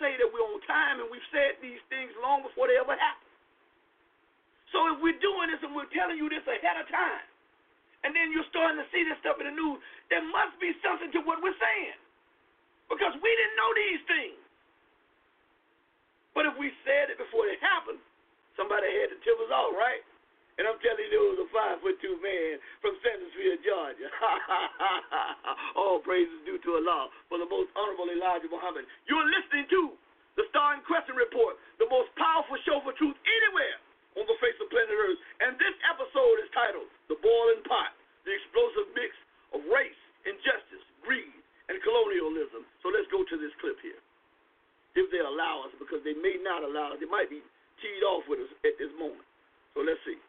say that we're on time, and we've said these things long before they ever happen. So if we're doing this and we're telling you this ahead of time, and then you're starting to see this stuff in the news, there must be something to what we're saying. Because we didn't know these things. But if we said it before it happened, somebody had to tip us off, right? And I'm telling you, there was a five-foot-two man from Sandersville, Georgia. All praises due to Allah for the most honorable Elijah Muhammad. You're listening to the Star and Crescent Report, the most powerful show for truth anywhere on the face of planet Earth. And this episode is titled The Boiling Pot, the explosive mix of race, injustice, greed, and colonialism. So let's go to this clip here. If they allow us, because they may not allow us. They might be teed off with us at this moment. So let's see.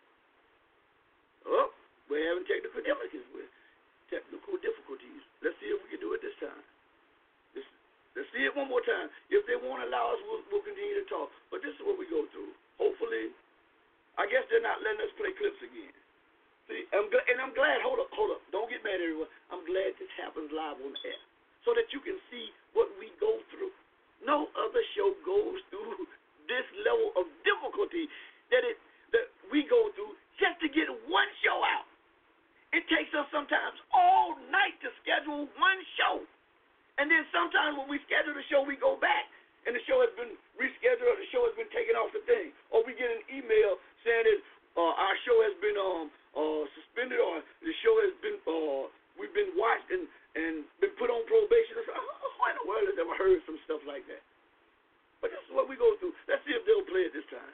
Oh, we're having technical difficulties with technical difficulties. Let's see if we can do it this time. Let's, let's see it one more time. If they won't allow us, we'll, we'll continue to talk. But this is what we go through. Hopefully, I guess they're not letting us play clips again. See, I'm gl- and I'm glad. Hold up, hold up. Don't get mad, everyone. I'm glad this happens live on the air, so that you can see what we go through. No other show goes through this level of difficulty that it that we go through just to get one show out. It takes us sometimes all night to schedule one show. And then sometimes when we schedule the show, we go back and the show has been rescheduled or the show has been taken off the thing. Or we get an email saying that uh, our show has been um uh, suspended or the show has been, uh, we've been watched and, and been put on probation. It's like, oh, who in the world has ever heard some stuff like that? But this is what we go through. Let's see if they'll play it this time.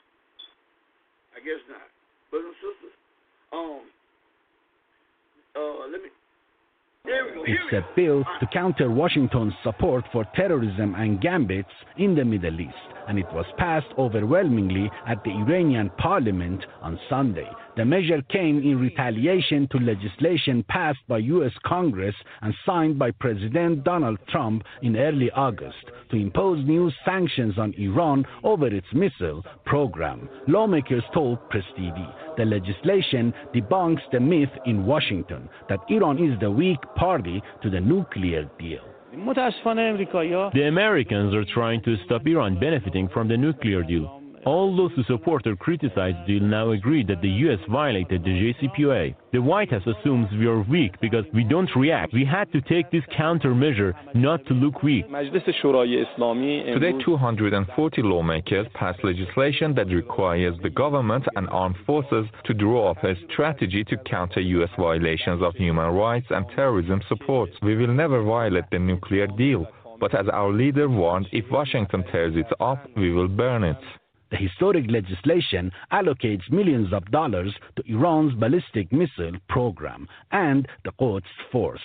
I guess not. Brothers and sisters, um, uh, let me, there we go. Here It's a bill to counter Washington's support for terrorism and gambits in the Middle East, and it was passed overwhelmingly at the Iranian parliament on Sunday. The measure came in retaliation to legislation passed by U S Congress and signed by President Donald Trump in early August to impose new sanctions on Iran over its missile program. Lawmakers told Press T V the legislation debunks the myth in Washington that Iran is the weak party to the nuclear deal. The Americans are trying to stop Iran benefiting from the nuclear deal. All those who support or criticize the deal now agree that the U S violated the J C P O A. The White House assumes we are weak because we don't react. We had to take this countermeasure not to look weak. Today, two hundred forty lawmakers passed legislation that requires the government and armed forces to draw up a strategy to counter U S violations of human rights and terrorism support. We will never violate the nuclear deal, but as our leader warned, if Washington tears it up, we will burn it. The historic legislation allocates millions of dollars to Iran's ballistic missile program and the Quds Force.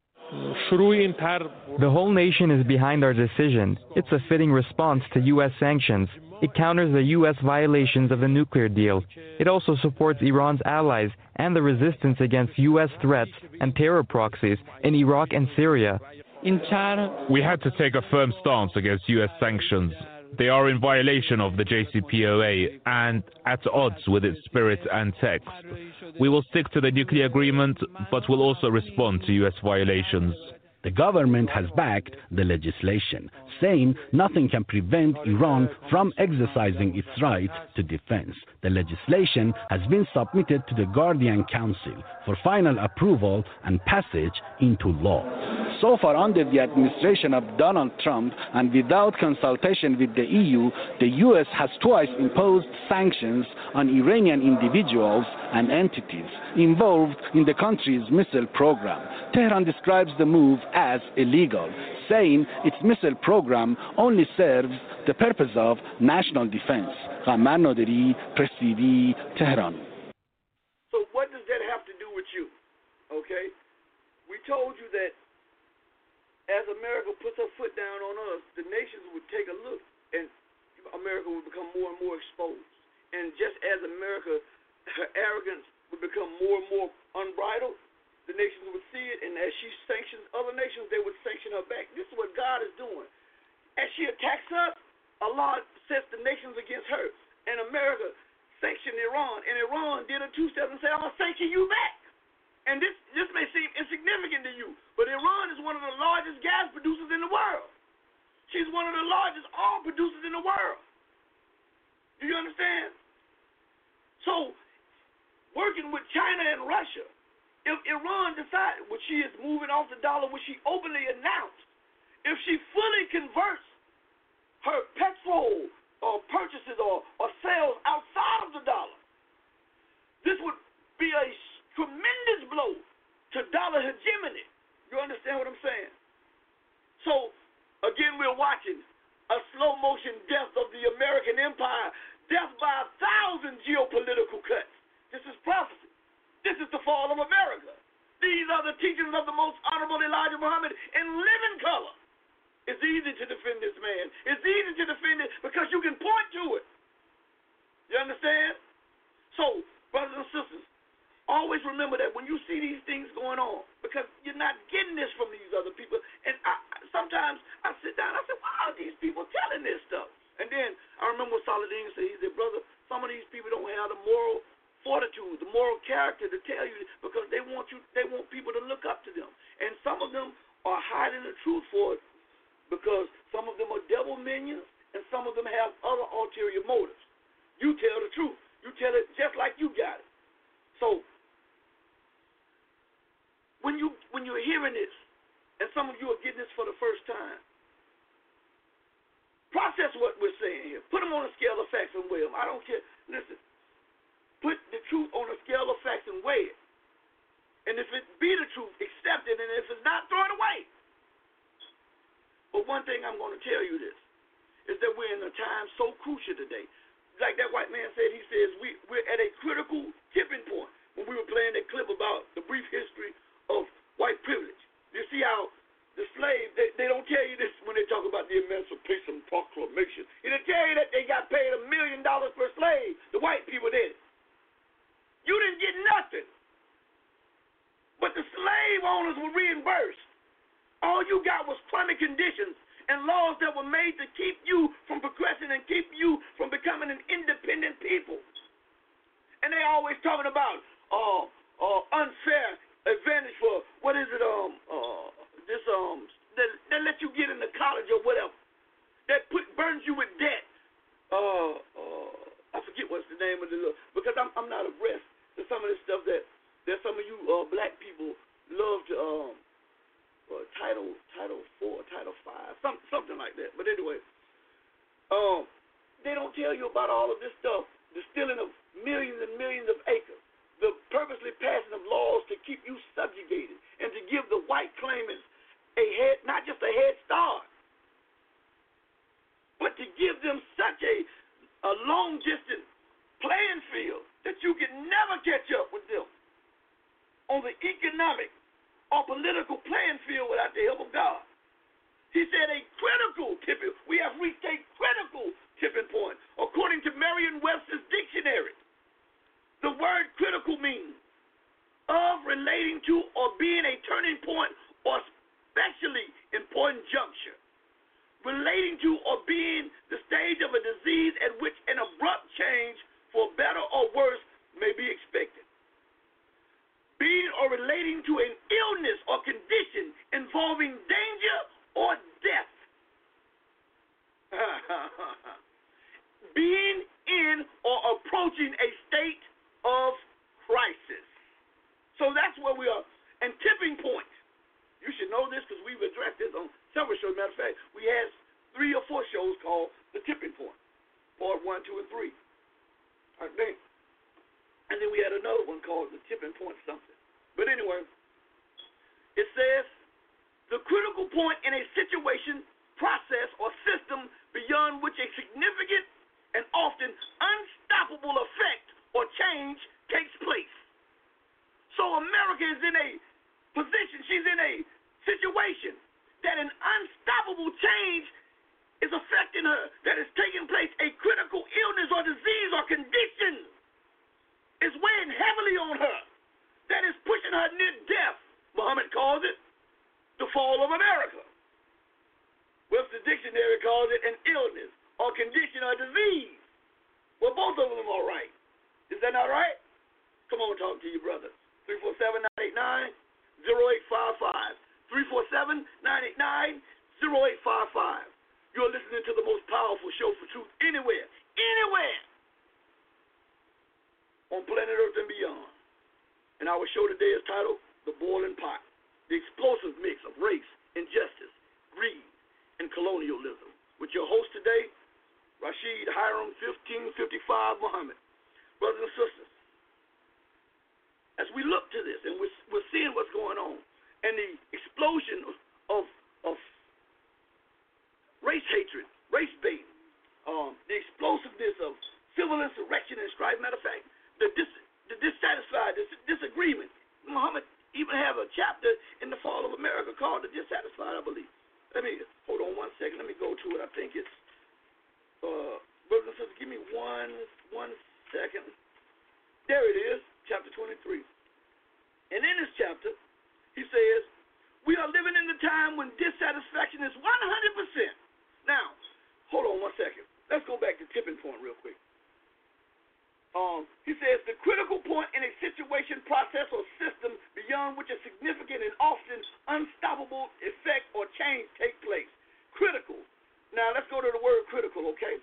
The whole nation is behind our decision. It's a fitting response to U S sanctions. It counters the U S violations of the nuclear deal. It also supports Iran's allies and the resistance against U S threats and terror proxies in Iraq and Syria. We had to take a firm stance against U S sanctions. They are in violation of the J C P O A and at odds with its spirit and text. We will stick to the nuclear agreement, but will also respond to U S violations. The government has backed the legislation, saying nothing can prevent Iran from exercising its right to defense. The legislation has been submitted to the Guardian Council for final approval and passage into law. So far, under the administration of Donald Trump and without consultation with the E U, the U S has twice imposed sanctions on Iranian individuals and entities involved in the country's missile program. Tehran describes the move as illegal, saying its missile program only serves the purpose of national defense. Qamar Noderi, Press T V, Tehran. So what does that have to do with you? Okay? We told you that as America puts her foot down on us, the nations would take a look and America would become more and more exposed. And just as America, her arrogance would become more and more unbridled, the nations would see it, and as she sanctions other nations, they would sanction her back. This is what God is doing. As she attacks us, Allah sets the nations against her. And America sanctioned Iran, and Iran did a two-step and said, I'm going to sanction you back. And this, this may seem insignificant to you, but Iran is one of the largest gas producers in the world. She's one of the largest oil producers in the world. Do you understand? So, working with China and Russia, if Iran decides, which she is moving off the dollar, which she openly announced, if she fully converts her petrol or purchases or, or sales outside of the dollar, this would be a tremendous blow to dollar hegemony. You understand what I'm saying? So, again, we're watching a slow motion death of the American empire, death by a thousand geopolitical cuts. This is prophecy. This is the fall of America. These are the teachings of the most honorable Elijah Muhammad in living color. It's easy to defend this man. It's easy to defend it because you can point to it. You understand? So, brothers and sisters, always remember that when you see these things going on, because you're not getting this from these other people. And I, sometimes I sit down, I say, why are these people telling this stuff? And then I remember what Saladin said. He said, brother, some of these people don't have the moral fortitude, the moral character to tell you because they want you, they want people to look up to them. And some of them are hiding the truth for it because some of them are devil minions and some of them have other ulterior motives. You tell the truth. You tell it just like you got it. So when you when you're hearing this, and some of you are getting this for the first time, process what we're saying here. Put them on a scale of facts and weigh them. I don't care. Listen, put the truth on a scale of facts and weigh it. And if it be the truth, accept it. And if it's not, throw it away. But one thing I'm going to tell you this, is that we're in a time so crucial today. Like that white man said, he says we, we're at a critical tipping point. When we were playing that clip about the brief history of white privilege. You see how the slave, they, they don't tell you this when they talk about the Emancipation Proclamation. They tell you that they got paid a million dollars per slave. The white people did it. You didn't get nothing. But the slave owners were reimbursed. All you got was crummy conditions and laws that were made to keep you from progressing and keep you from becoming an independent people. And they always talking about uh, uh, unfair advantage for, what is it, um, uh, this, um, that, that let you get into college or whatever. That put burns you with debt. Uh, uh, I forget what's the name of the, because I'm, I'm not abreast to some of this stuff that, that some of you uh, black people love to, um, Uh, title title four, title five, some, something like that. But anyway, um, they don't tell you about all of this stuff, the stealing of millions and millions of acres, the purposely passing of laws to keep you subjugated and to give the white claimants a head, not just a head start, but to give them such a, a long distance playing field that you can never catch up with them on the economic or political playing field without the help of God. He said a critical tipping, we have reached a critical tipping point. According to Merriam-Webster's dictionary, the word critical means of, relating to, or being a turning point or especially important juncture, relating to or being the stage of a disease at which an abrupt change for better or worse may be expected. Being or relating to an illness or condition involving danger or death. Being in or approaching a state of crisis. So that's where we are. And tipping point. You should know this because we've addressed this on several shows. Matter of fact, we had three or four shows called The Tipping Point. Part one, two, and three. I think. And then we had another one called The Tipping Point something. But anyway, it says, the critical point in a situation, process, or system beyond which a significant and often unstoppable effect or change takes place. So America is in a position, she's in a situation that an unstoppable change is affecting her, that is taking place. A critical illness or disease or condition is weighing heavily on her, that is pushing her near death. Muhammad calls it the fall of America. Webster Dictionary calls it an illness or condition or disease. Well, both of them are right. Is that not right? Come on, talk to your brother. three four seven, nine eight nine, zero eight five five. three four seven, nine eight nine, zero eight five five. You're show for truth anywhere, anywhere on planet Earth and beyond. And our show today is titled The Boiling Pot, the explosive mix of race, injustice, greed, and colonialism. With your host today, Rashid Hiram fifteen fifty-five Muhammad. Brothers and sisters, as we look to this and we're, we're seeing what's going on and the explosion of, of race hatred, race bait, um, the explosiveness of civil insurrection and strife. Matter of fact, the, dis, the dissatisfied, this disagreement. Muhammad even have a chapter in the Fall of America called The Dissatisfied, I believe. Let me, hold on one second. Let me go to it. I think it's, uh, brothers and sisters, give me one, one second. There it is, chapter twenty-three. And in this chapter, he says, we are living in the time when dissatisfaction is one hundred percent. Now, hold on one second. Let's go back to tipping point real quick. Um, he says, the critical point in a situation, process, or system beyond which a significant and often unstoppable effect or change take place. Critical. Now, let's go to the word critical, okay?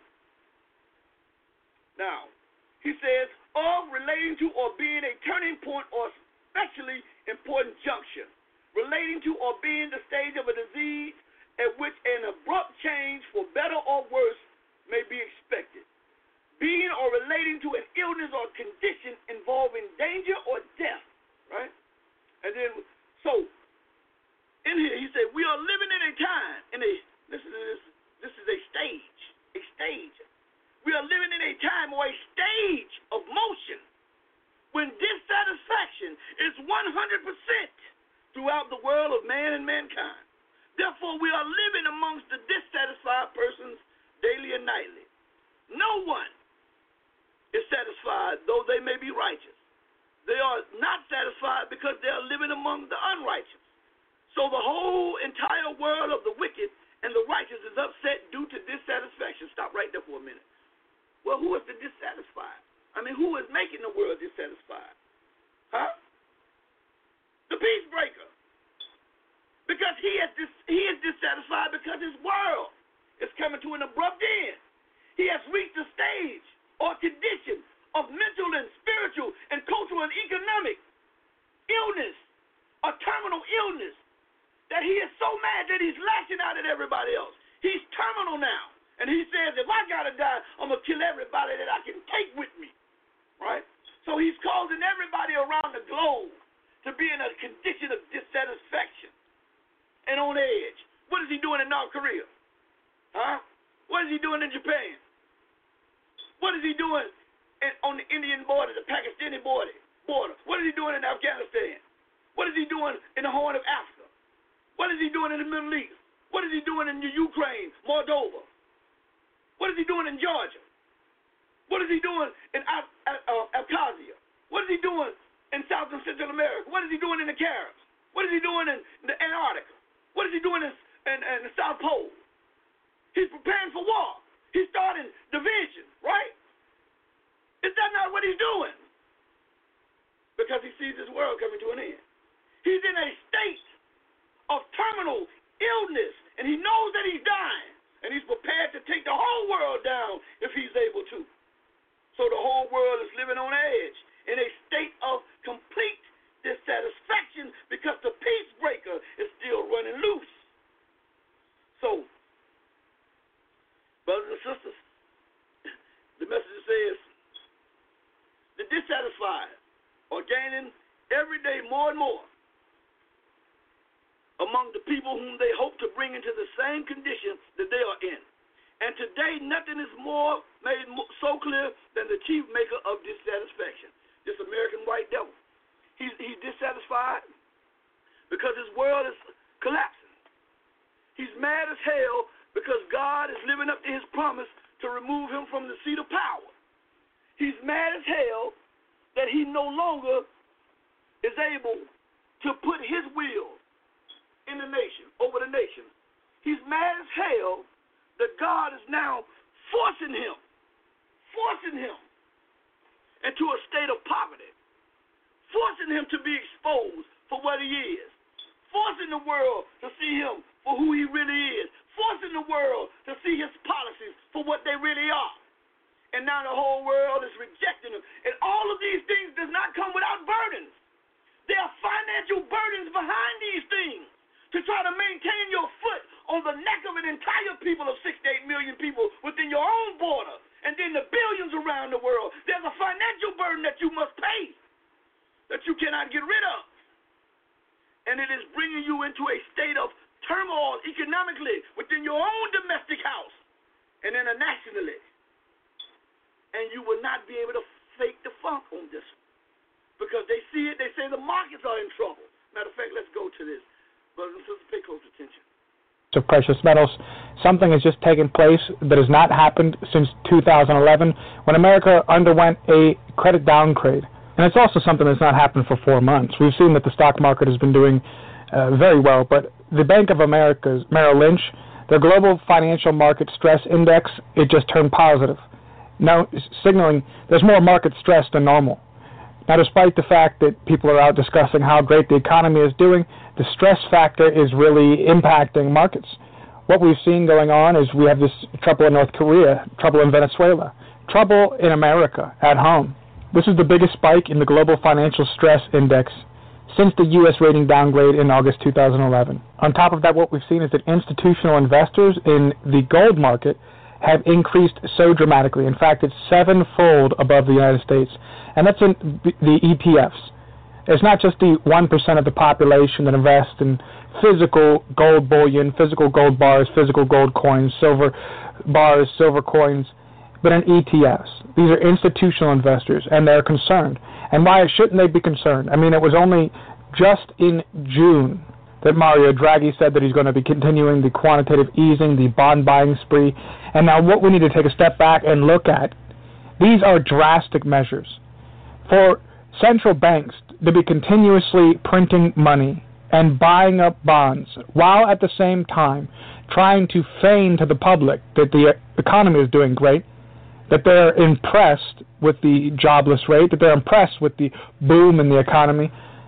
Now, he says, of relating to or being a turning point or especially important junction. Relating to or being the stage of a disease at which an abrupt change for better or worse may be expected. Being or relating to an illness or condition involving danger or death, right? And then, so, in here, he said, we are living in a time, in a, listen to this, this is a stage, a stage. We are living in a time or a stage of motion when dissatisfaction is one hundred percent throughout the world of man and mankind. Therefore, we are living amongst the dissatisfied persons daily and nightly. No one is satisfied, though they may be righteous. They are not satisfied because they are living among the unrighteous. So the whole entire world of the wicked and the righteous is upset due to dissatisfaction. Stop right there for a minute. Well, who is the dissatisfied? I mean, who is making the world dissatisfied? Huh? The peace breaker. Because he is, dis- he is dissatisfied because his world is coming to an abrupt end. He has reached a stage or condition of mental and spiritual and cultural and economic illness, a terminal illness, that he is so mad that he's lashing out at everybody else. He's terminal now. And he says, if I got to die, I'm going to kill everybody that I can take with me. Right? So he's causing everybody around the globe to be in a condition of dissatisfaction and on edge. What is he doing in North Korea? Huh? What is he doing in Japan? What is he doing in, on the Indian border, the Pakistani border, border? What is he doing in Afghanistan? What is he doing in the Horn of Africa? What is he doing in the Middle East? What is he doing in Ukraine, Moldova? What is he doing in Georgia? What is he doing in Al- Al- uh, Abkhazia? What is he doing in South and Central America? What is he doing in the Caribs? What is he doing in the Antarctica? What is he doing in, in, in the South Pole? He's preparing for war. He's starting division, right? Is that not what he's doing? Because he sees his world coming to an end. He's in a state of terminal illness, and he knows that he's dying, and he's prepared to take the whole world down if he's able to. So the whole world is living on edge in a state of complete dissatisfaction because the peace breaker is still running loose. So, brothers and sisters, the message says, the dissatisfied are gaining every day more and more among the people whom they hope to bring into the same condition that they are in. And today, nothing is more made so clear than the chief maker of dissatisfaction, this American white devil. He's, he's dissatisfied because his world is collapsing. He's mad as hell because God is living up to his promise to remove him from the seat of power. He's mad as hell that he no longer is able to put his will in the nation, over the nation. He's mad as hell that God is now forcing him, forcing him into a state of poverty, forcing him to be exposed for what he is, forcing the world to see him for who he really is, forcing the world to see his policies for for what they really are. And now the whole world is rejecting them. And all of these things does not come without burdens. There are financial burdens behind these things to try to maintain your foot on the neck of an entire people of six to eight million people within your own border, and then the billions around the world. There's a financial burden that you must pay, that you cannot get rid of. And it is bringing you into a state of turmoil economically within your own domestic house and internationally. And you will not be able to fake the funk on this one. Because they see it, they say the markets are in trouble. Matter of fact, let's go to this. Brothers and sisters, pay close attention. Of precious metals, something has just taken place that has not happened since two thousand eleven when America underwent a credit downgrade. And it's also something that's not happened for four months. We've seen that the stock market has been doing uh, very well, but the Bank of America's Merrill Lynch, their global financial market stress index, it just turned positive. Now, signaling there's more market stress than normal. Now, despite the fact that people are out discussing how great the economy is doing, the stress factor is really impacting markets. What we've seen going on is we have this trouble in North Korea, trouble in Venezuela, trouble in America at home. This is the biggest spike in the global financial stress index since the U S rating downgrade in August two thousand eleven. On top of that, what we've seen is that institutional investors in the gold market have increased so dramatically. In fact, it's sevenfold above the United States. And that's in the E T Fs. It's not just the one percent of the population that invests in physical gold bullion, physical gold bars, physical gold coins, silver bars, silver coins, but in E T Fs. These are institutional investors, and they're concerned. And why shouldn't they be concerned? I mean, it was only just in June that Mario Draghi said that he's going to be continuing the quantitative easing, the bond buying spree. And now what we need to take a step back and look at, these are drastic measures. For central banks to be continuously printing money and buying up bonds while at the same time trying to feign to the public that the economy is doing great, that they're impressed with the jobless rate, that they're impressed with the boom in the economy.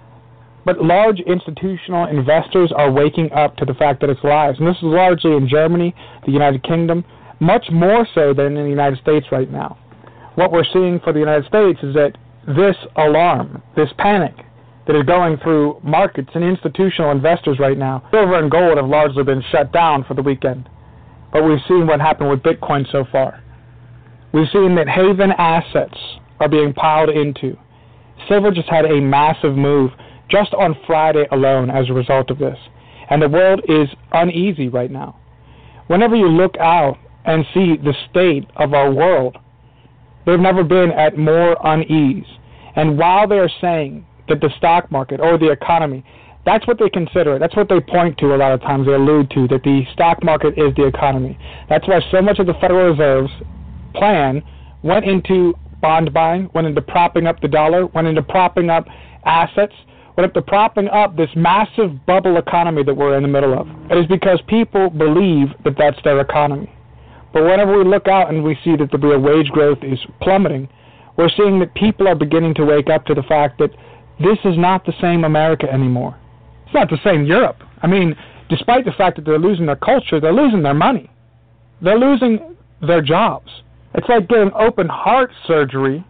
But large institutional investors are waking up to the fact that it's lies. And this is largely in Germany, the United Kingdom, much more so than in the United States right now. What we're seeing for the United States is that this alarm, this panic that is going through markets and institutional investors right now, silver and gold have largely been shut down for the weekend. But we've seen what happened with Bitcoin so far. We've seen that haven assets are being piled into. Silver just had a massive move just on Friday alone as a result of this. And the world is uneasy right now. Whenever you look out and see the state of our world, they've never been at more unease. And while they're saying that the stock market or the economy, that's what they consider it. That's what they point to a lot of times. They allude to that the stock market is the economy. That's why so much of the Federal Reserve's plan went into bond buying, went into propping up the dollar, went into propping up assets, went into propping up this massive bubble economy that we're in the middle of. It is because people believe that that's their economy. But whenever we look out and we see that the real wage growth is plummeting, we're seeing that people are beginning to wake up to the fact that this is not the same America anymore. It's not the same Europe. I mean, despite the fact that they're losing their culture, they're losing their money. They're losing their jobs. It's like getting open heart surgery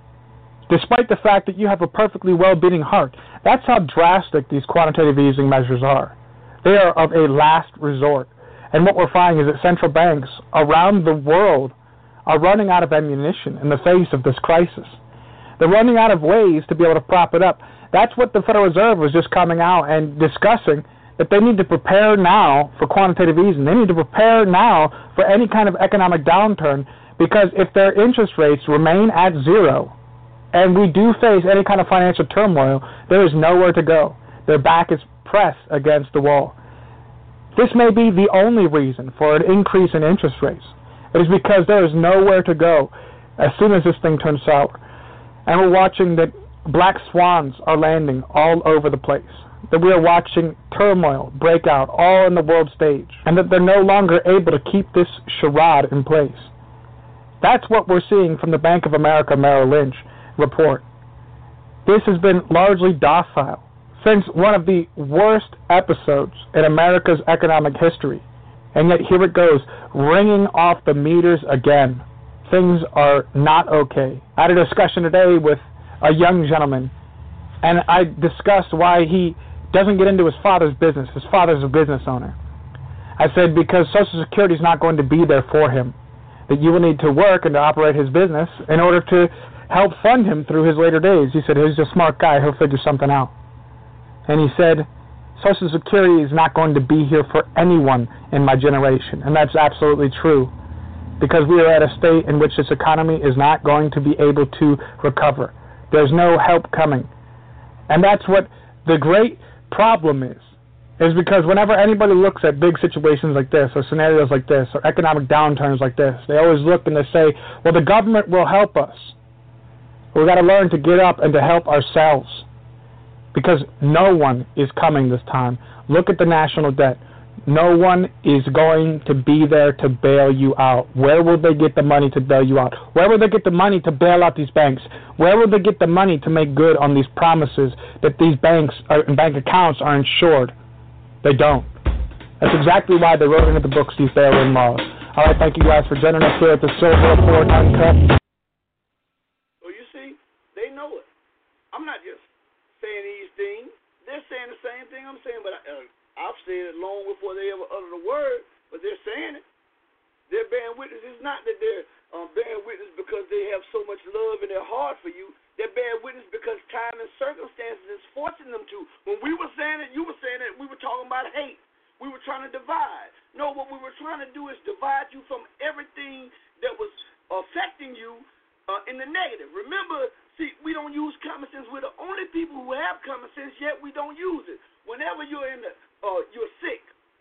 despite the fact that you have a perfectly well-beating heart. That's how drastic these quantitative easing measures are. They are of a last resort. And what we're finding is that central banks around the world are running out of ammunition in the face of this crisis. They're running out of ways to be able to prop it up. That's what the Federal Reserve was just coming out and discussing, that they need to prepare now for quantitative easing. They need to prepare now for any kind of economic downturn, because if their interest rates remain at zero and we do face any kind of financial turmoil, there is nowhere to go. Their back is pressed against the wall. This may be the only reason for an increase in interest rates. It is because there is nowhere to go as soon as this thing turns sour. And we're watching that black swans are landing all over the place, that we are watching turmoil break out all in the world stage, and that they're no longer able to keep this charade in place. That's what we're seeing from the Bank of America Merrill Lynch report. This has been largely docile since one of the worst episodes in America's economic history And yet here it goes, ringing off the meters again. Things are not okay. I had a discussion today with a young gentleman, and I discussed why he doesn't get into his father's business. His father's a business owner. I said because Social Security is not going to be there for him, that you will need to work and to operate his business in order to help fund him through his later days. He said he's a smart guy, he'll figure something out. And he said Social Security is not going to be here for anyone in my generation, and that's absolutely true, because we are at a state in which this economy is not going to be able to recover. There's no help coming. And that's what the great problem is, is because whenever anybody looks at big situations like this, or scenarios like this, or economic downturns like this, they always look and they say, well, the government will help us. We've got to learn to get up and to help ourselves, because no one is coming this time. Look at the national debt. No one is going to be there to bail you out. Where will they get the money to bail you out? Where will they get the money to bail out these banks? Where will they get the money to make good on these promises that these banks are, and bank accounts are insured? They don't. That's exactly why they wrote into the books these bail-in laws. All right, thank you guys for joining us here at the Silver Report Uncut. Well, you see, they know it. I'm not just saying these things. They're saying the same thing I'm saying, but I, uh, I've said it long before they ever utter the word, but they're saying it. They're bearing witness. It's not that they're um, bearing witness because they have so much love in their heart for you. They're bearing witness because time and circumstances is forcing them to. When we were saying it, you were saying it, we were talking about hate. We were trying to divide. No, what we were trying to do is divide you from everything that was affecting you uh, in the negative. Remember, see, we don't use common sense. We're the only people who have common sense, yet we don't use it. Whenever you're in the, uh, you're sick,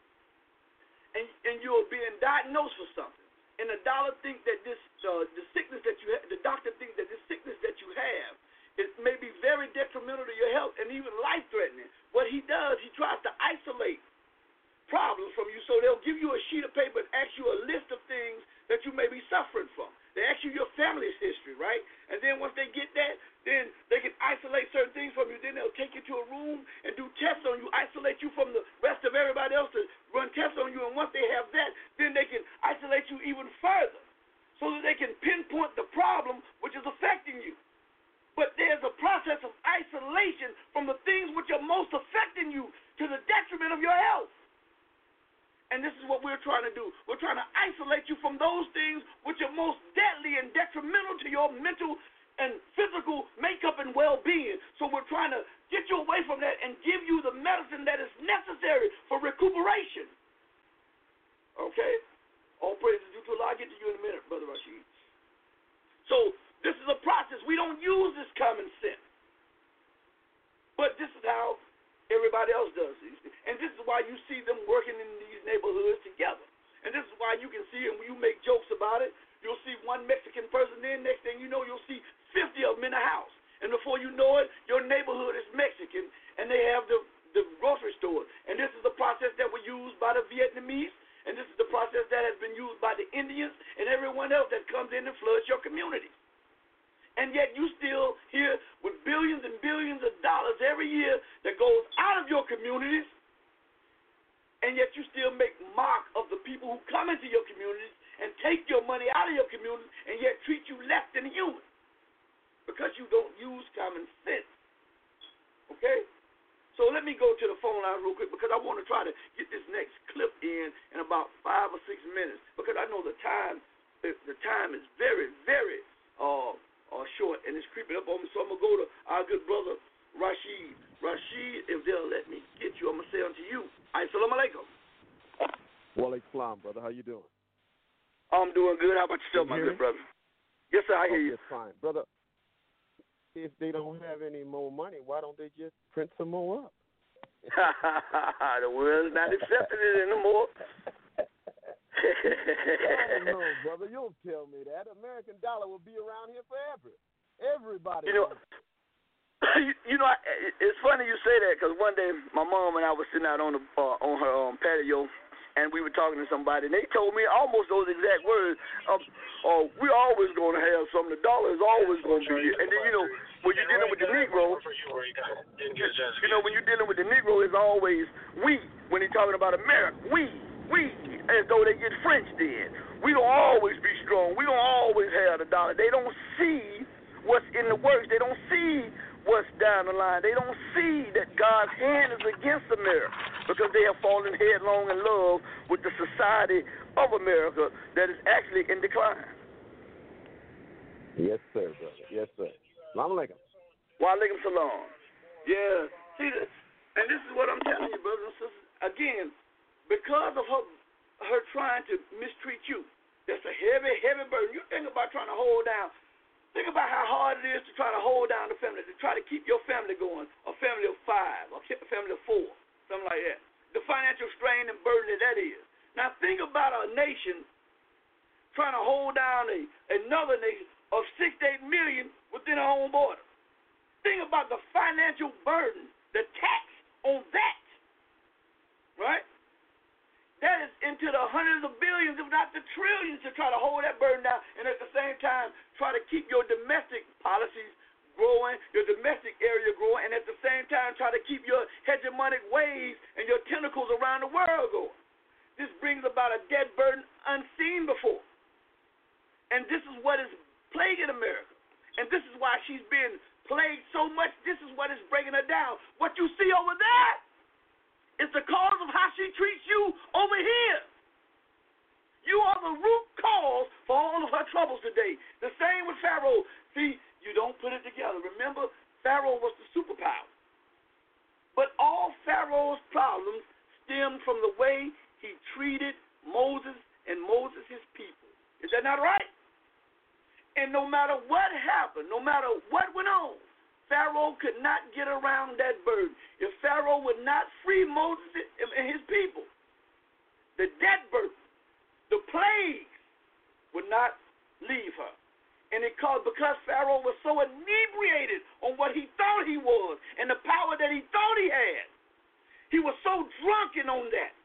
and and you're being diagnosed for something, and the doctor think that this, uh, the sickness that you have, the doctor thinks that this sickness that you have, it may be very detrimental to your health and even life-threatening. What he does, he tries to isolate problems from you, so they'll give you a sheet of paper and ask you a list of things that you may be suffering from. They ask you your family's history, right? And then once they get that, then they can isolate certain things from you. Then they'll take you to a room and do tests on you, isolate you from the rest of everybody else to run tests on you. And once they have that, then they can isolate you even further so that they can pinpoint the problem which is affecting you. But there's a process of isolation from the things which are most affecting you to the detriment of your health. And this is what we're trying to do. We're trying to isolate you from those things which are most deadly and detrimental to your mental and physical makeup and well-being. So we're trying to get you away from that and give you the medicine that is necessary for recuperation. Okay? All praises due to Allah. I'll get to you in a minute, Brother Rashid. So this is a process. We don't use this common sense. But this is how everybody else does these things. And this is why you see them working in these neighborhoods together. And this is why you can see, and when you make jokes about it, you'll see one Mexican person, then next thing you know, you'll see fifty of them in the house. And before you know it, your neighborhood is Mexican, and they have the, the grocery store. And this is the process that was used by the Vietnamese, and this is the process that has been used by the Indians and everyone else that comes in and floods your community. And yet you still here with billions and billions of dollars every year that goes out of your communities, and yet you still make mock of the people who come into your communities and take your money out of your community and yet treat you less than human because you don't use common sense. Okay? So let me go to the phone line real quick because I want to try to get this next clip in in about five or six minutes because I know the time the time is very, very uh Uh, short, and it's creeping up on me, so I'm going to go to our good brother, Rashid. Rashid, if they'll let me get you, I'm going to say unto you, Assalamu alaikum. Wa alaikum salam, brother. How you doing? I'm doing good. How about yourself, my good brother? Yes, sir, I hear oh, you. Yes, fine. Brother, if they don't have any more money, why don't they just print some more up? The world's not accepting it anymore. I don't know, brother. You'll tell me that. American dollar will be around here forever. Everybody. You know, you, you know, it's funny you say that because one day my mom and I was sitting out on the uh, on her um, patio, and we were talking to somebody, and they told me almost those exact words. Um, oh, we're always going to have something. The dollar is always going to be here. And then, you know, when you're dealing with the Negro, you know, when you're dealing with the Negro, it's always we. When he's talking about America, we, we. as though they get Frenched in. We don't always be strong. We don't always have the dollar. They don't see what's in the works. They don't see what's down the line. They don't see that God's hand is against America because they have fallen headlong in love with the society of America that is actually in decline. Yes, sir, brother. Yes, sir. Salam alaikum. Wa alaikum salam. Yeah. See, this, and this is what I'm telling you, brothers and sisters. Again, because of her, her trying to mistreat you, that's a heavy, heavy burden. You think about trying to hold down. Think about how hard it is to try to hold down the family, to try to keep your family going, a family of five, a family of four, something like that. The financial strain and burden that that is. Now think about a nation trying to hold down a, another nation of six to eight million within our own border. Think about the financial burden, the tax on that, right? That is into the hundreds of billions, if not the trillions, to try to hold that burden down, and at the same time try to keep your domestic policies growing, your domestic area growing, and at the same time try to keep your hegemonic ways and your tentacles around the world going. This brings about a debt burden unseen before. And this is what is plaguing America. And this is why she's been plagued so much. This is what is bringing her down. What you see over there is the cause of how she treats you over here. You are the root cause for all of her troubles today. The same with Pharaoh. See, you don't put it together. Remember, Pharaoh was the superpower. But all Pharaoh's problems stemmed from the way he treated Moses and Moses his people. Is that not right? And no matter what happened, no matter what went on, Pharaoh could not get around that burden. If Pharaoh would not free Moses and his people, the debt burden, the plagues would not leave her. And it caused, because Pharaoh was so inebriated on what he thought he was and the power that he thought he had, he was so drunken on that,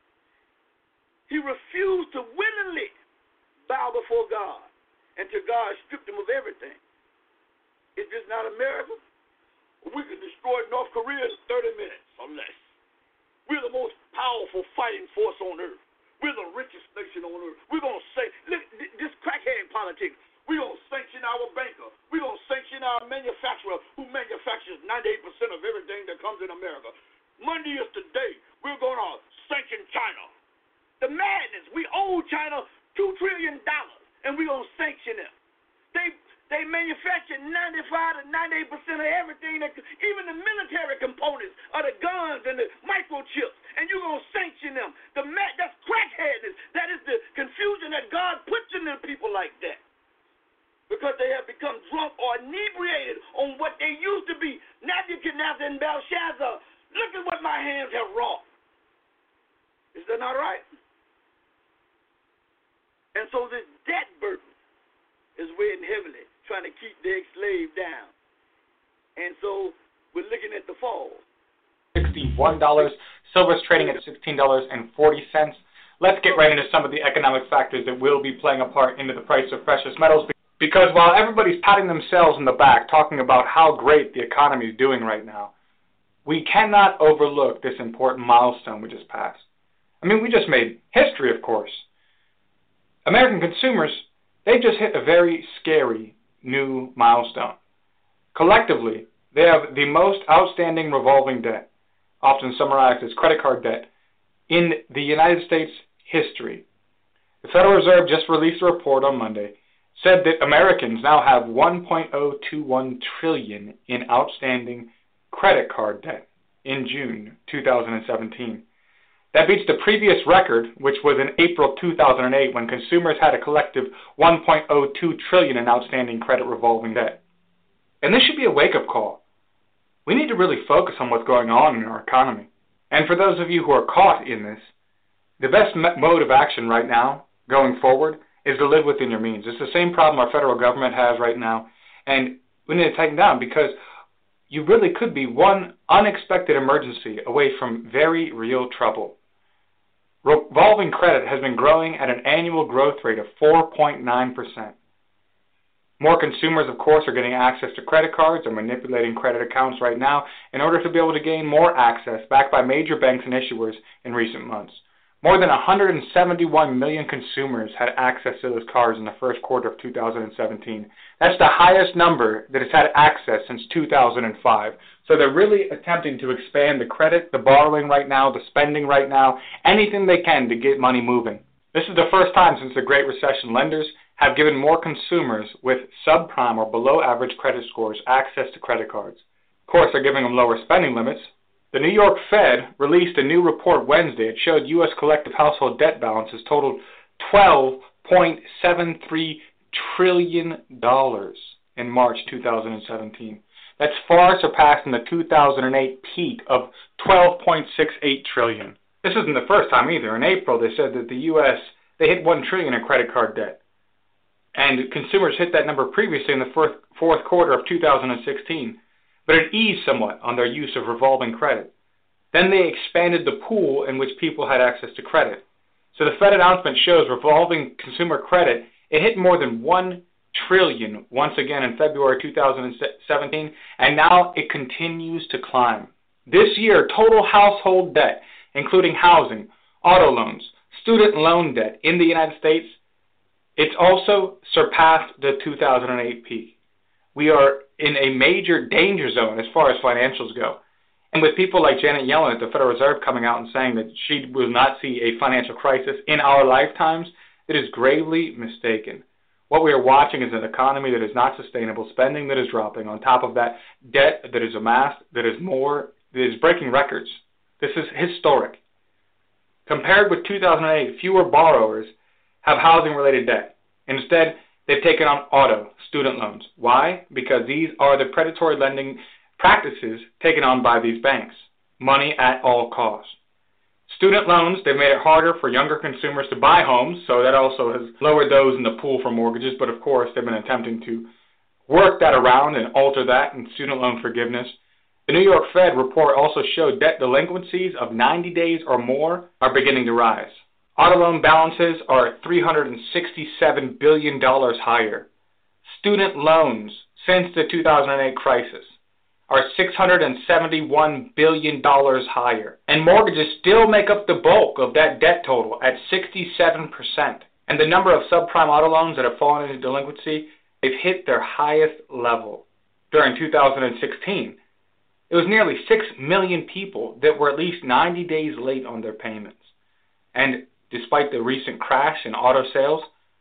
he refused to willingly bow before God. And to God stripped him of everything. Is this not America? We could destroy North Korea in thirty minutes or less. We're the most powerful fighting force on earth. We're the richest nation on earth. We're going to say, look, this crackhead politics, we're going to sanction our banker. We're going to sanction our manufacturer who manufactures ninety-eight percent of everything that comes in America. Monday is today. We're going to sanction China. The madness. We owe China two trillion dollars. And we're going to sanction them. They they manufacture ninety-five to ninety-eight percent of everything, that, even the military components of the guns and the microchips, and you're going to sanction them. The That's crackheadness. That is the confusion that God puts in the people like that. Because they have become drunk or inebriated on what they used to be. Nebuchadnezzar and Belshazzar, look at what my hands have wrought. Is that not right? And so this debt burden is weighing heavily, trying to keep the ex-slave down. And so we're looking at the fall. sixty-one dollars. Silver's trading at sixteen dollars and forty cents. Let's get right into some of the economic factors that will be playing a part into the price of precious metals. Because while everybody's patting themselves in the back, talking about how great the economy is doing right now, we cannot overlook this important milestone we just passed. I mean, we just made history, of course. American consumers, they've just hit a very scary new milestone. Collectively, they have the most outstanding revolving debt, often summarized as credit card debt, in the United States history. The Federal Reserve just released a report on Monday, said that Americans now have one point zero two one trillion dollars in outstanding credit card debt in June two thousand seventeen. That beats the previous record, which was in April two thousand eight, when consumers had a collective one point zero two trillion dollars in outstanding credit revolving debt. And this should be a wake-up call. We need to really focus on what's going on in our economy. And for those of you who are caught in this, the best mode of action right now, going forward, is to live within your means. It's the same problem our federal government has right now, and we need to tighten down because you really could be one unexpected emergency away from very real trouble. Revolving credit has been growing at an annual growth rate of four point nine percent. More consumers, of course, are getting access to credit cards and manipulating credit accounts right now in order to be able to gain more access backed by major banks and issuers in recent months. More than one hundred seventy-one million consumers had access to those cards in the first quarter of two thousand seventeen. That's the highest number that has had access since two thousand five. So they're really attempting to expand the credit, the borrowing right now, the spending right now, anything they can to get money moving. This is the first time since the Great Recession lenders have given more consumers with subprime or below average credit scores access to credit cards. Of course, they're giving them lower spending limits. The New York Fed released a new report Wednesday. It showed U S collective household debt balances totaled twelve point seven three trillion dollars in March two thousand seventeen. That's far surpassing the two thousand eight peak of twelve point six eight trillion dollars. This isn't the first time either. In April, they said that the U S, they hit one trillion dollars in credit card debt. And consumers hit that number previously in the fourth, fourth quarter of two thousand sixteen. But it eased somewhat on their use of revolving credit. Then they expanded the pool in which people had access to credit. So the Fed announcement shows revolving consumer credit, it hit more than one trillion dollars once again in February two thousand seventeen, and now it continues to climb. This year, total household debt, including housing, auto loans, student loan debt in the United States, it's also surpassed the two thousand eight peak. We are in a major danger zone as far as financials go. And with people like Janet Yellen at the Federal Reserve coming out and saying that she will not see a financial crisis in our lifetimes, it is gravely mistaken. What we are watching is an economy that is not sustainable, spending that is dropping, on top of that, debt that is amassed, that is more, that is breaking records. This is historic. Compared with two thousand eight, fewer borrowers have housing-related debt. Instead, they've taken on auto, student loans. Why? Because these are the predatory lending practices taken on by these banks. Money at all costs. Student loans, they've made it harder for younger consumers to buy homes, so that also has lowered those in the pool for mortgages, but of course they've been attempting to work that around and alter that in student loan forgiveness. The New York Fed report also showed debt delinquencies of ninety days or more are beginning to rise. Auto loan balances are three hundred sixty-seven billion dollars higher. Student loans since the two thousand eight crisis are six hundred seventy-one billion dollars higher. And mortgages still make up the bulk of that debt total at sixty-seven percent. And the number of subprime auto loans that have fallen into delinquency, they've hit their highest level. During two thousand sixteen, it was nearly six million people that were at least ninety days late on their payments. And despite the recent crash in auto sales,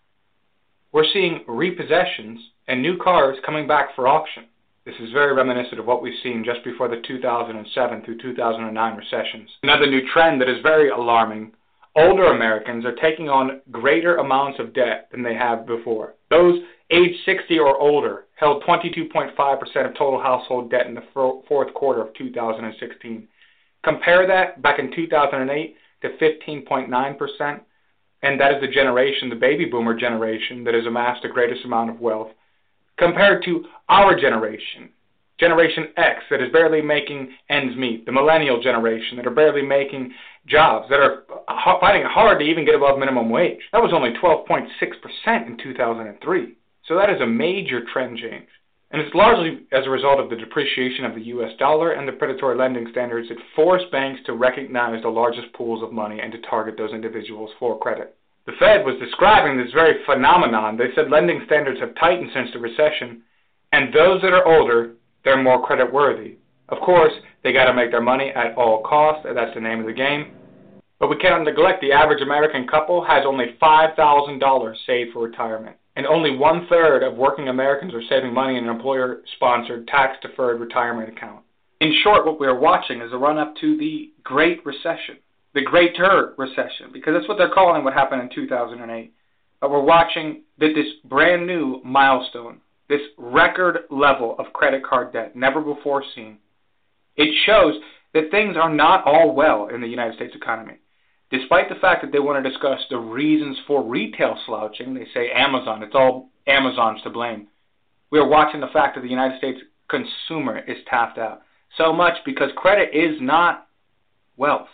we're seeing repossessions and new cars coming back for auction. This is very reminiscent of what we've seen just before the two thousand seven through two thousand nine recessions. Another new trend that is very alarming, older Americans are taking on greater amounts of debt than they have before. Those age sixty or older held twenty-two point five percent of total household debt in the fourth quarter of two thousand sixteen. Compare that back in two thousand eight to fifteen point nine percent, and that is the generation, the baby boomer generation, that has amassed the greatest amount of wealth, compared to our generation, Generation X, that is barely making ends meet, the millennial generation that are barely making jobs, that are finding it hard to even get above minimum wage. That was only twelve point six percent in two thousand three. So that is a major trend change. And it's largely as a result of the depreciation of the U S dollar and the predatory lending standards that force banks to recognize the largest pools of money and to target those individuals for credit. The Fed was describing this very phenomenon. They said lending standards have tightened since the recession, and those that are older, they're more credit worthy. Of course, they got to make their money at all costs, and that's the name of the game. But we cannot neglect the average American couple has only five thousand dollars saved for retirement. And only one-third of working Americans are saving money in an employer-sponsored, tax-deferred retirement account. In short, what we are watching is a run-up to the Great Recession, the Greater Recession, because that's what they're calling what happened in two thousand eight. But we're watching that this brand-new milestone, this record level of credit card debt, never before seen, it shows that things are not all well in the United States economy. Despite the fact that they want to discuss the reasons for retail slouching, they say Amazon, it's all Amazon's to blame. We are watching the fact that the United States consumer is tapped out. So much because credit is not wealth.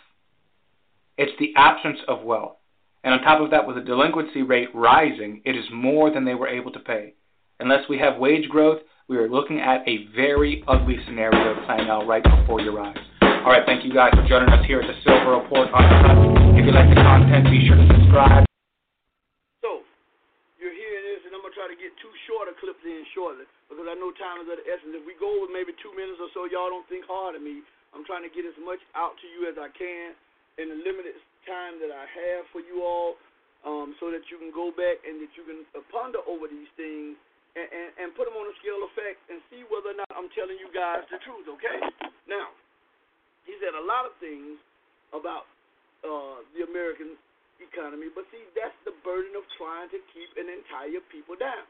It's the absence of wealth. And on top of that, with the delinquency rate rising, it is more than they were able to pay. Unless we have wage growth, we are looking at a very ugly scenario playing out right before your eyes. All right, thank you guys for joining us here at the Silver Report Uncut. If you like the content, be sure to subscribe. So, you're hearing this, and I'm going to try to get two shorter clips in shortly, because I know time is of the essence. If we go with maybe two minutes or so, y'all don't think hard of me. I'm trying to get as much out to you as I can in the limited time that I have for you all, um, so that you can go back and that you can uh, ponder over these things and, and, and put them on a scale of fact and see whether or not I'm telling you guys the truth, okay? Now, he said a lot of things about uh, the American economy, but see, that's the burden of trying to keep an entire people down.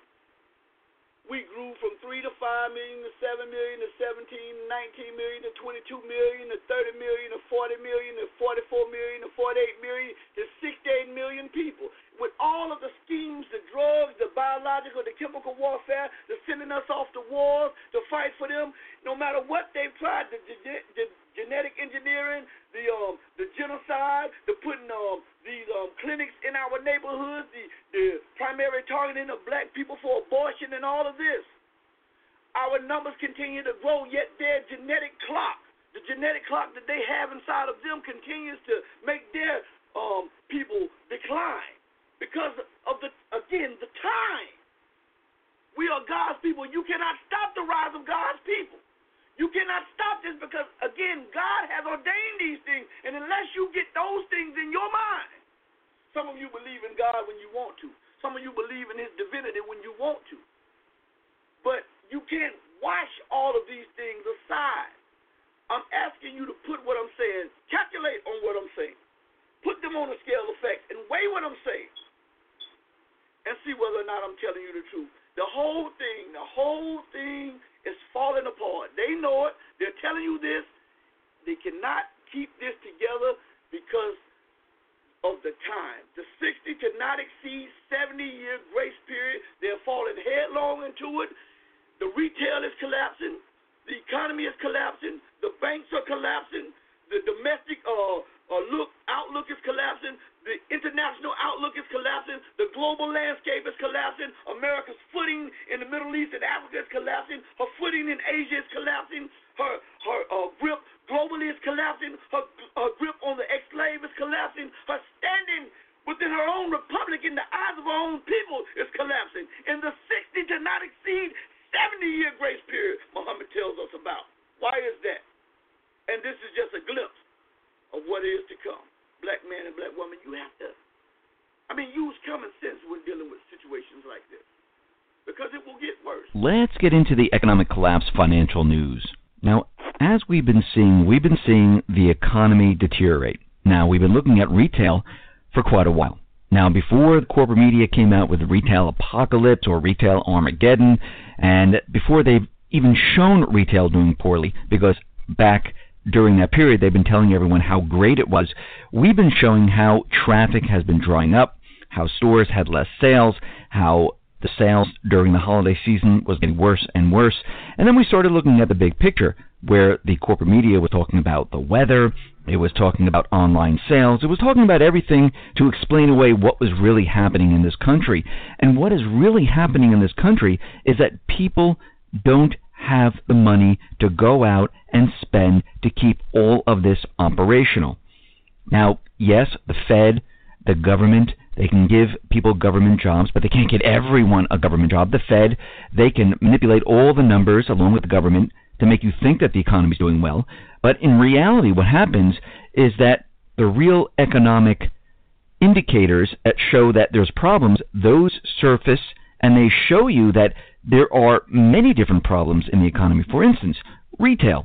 We grew from three to five million to seven million to seventeen, nineteen million to twenty-two million to thirty million to forty million to forty-four million to forty-eight million to sixty-eight million people. With all of the schemes, the drugs, the biological, the chemical warfare, the sending us off to wars to fight for them, no matter what they've tried, the, the, the genetic engineering, the um, the genocide, the putting um, these um, clinics in our neighborhoods, the, the primary targeting of black people for abortion and all of this. Our numbers continue to grow, yet their genetic clock, the genetic clock that they have inside of them continues to make their um, people decline because of, the again, the time. We are God's people. You cannot stop the rise of God's people. You cannot stop this because, again, God has ordained these things, and unless you get those things in your mind, some of you believe in God when you want to. Some of you believe in his divinity when you want to. But you can't wash all of these things aside. I'm asking you to put what I'm saying, calculate on what I'm saying, put them on a scale of facts, and weigh what I'm saying, and see whether or not I'm telling you the truth. The whole thing, the whole thing is falling apart. They know it. They're telling you this. They cannot keep this together because of the time. The sixty to not exceed seventy-year grace period, they're falling headlong into it. The retail is collapsing. The economy is collapsing. The banks are collapsing. The domestic uh, uh, look outlook is collapsing. The international outlook is collapsing. The global landscape is collapsing. America's footing in the Middle East and Africa is collapsing. Her footing in Asia is collapsing. Her her uh, grip globally is collapsing. Her, her grip on the ex-slave is collapsing. Her standing within her own republic in the eyes of her own people is collapsing. In the sixty to not exceed seventy-year grace period Muhammad tells us about. Why is that? And this is just a glimpse of what is to come. Black man and black woman, you have to, I mean, use common sense when dealing with situations like this, because it will get worse. Let's get into the economic collapse financial news. Now, as we've been seeing, we've been seeing the economy deteriorate. Now, we've been looking at retail for quite a while. Now, before the corporate media came out with the retail apocalypse or retail Armageddon, and before they've even shown retail doing poorly, because back during that period, they've been telling everyone how great it was. We've been showing how traffic has been drying up, how stores had less sales, how the sales during the holiday season was getting worse and worse. And then we started looking at the big picture, where the corporate media was talking about the weather, it was talking about online sales, it was talking about everything to explain away what was really happening in this country. And what is really happening in this country is that people don't have the money to go out and spend to keep all of this operational. Now, yes, the Fed, the government, they can give people government jobs, but they can't get everyone a government job. The Fed, they can manipulate all the numbers along with the government to make you think that the economy is doing well. But in reality, what happens is that the real economic indicators that show that there's problems, those surface, and they show you that there are many different problems in the economy. For instance, retail.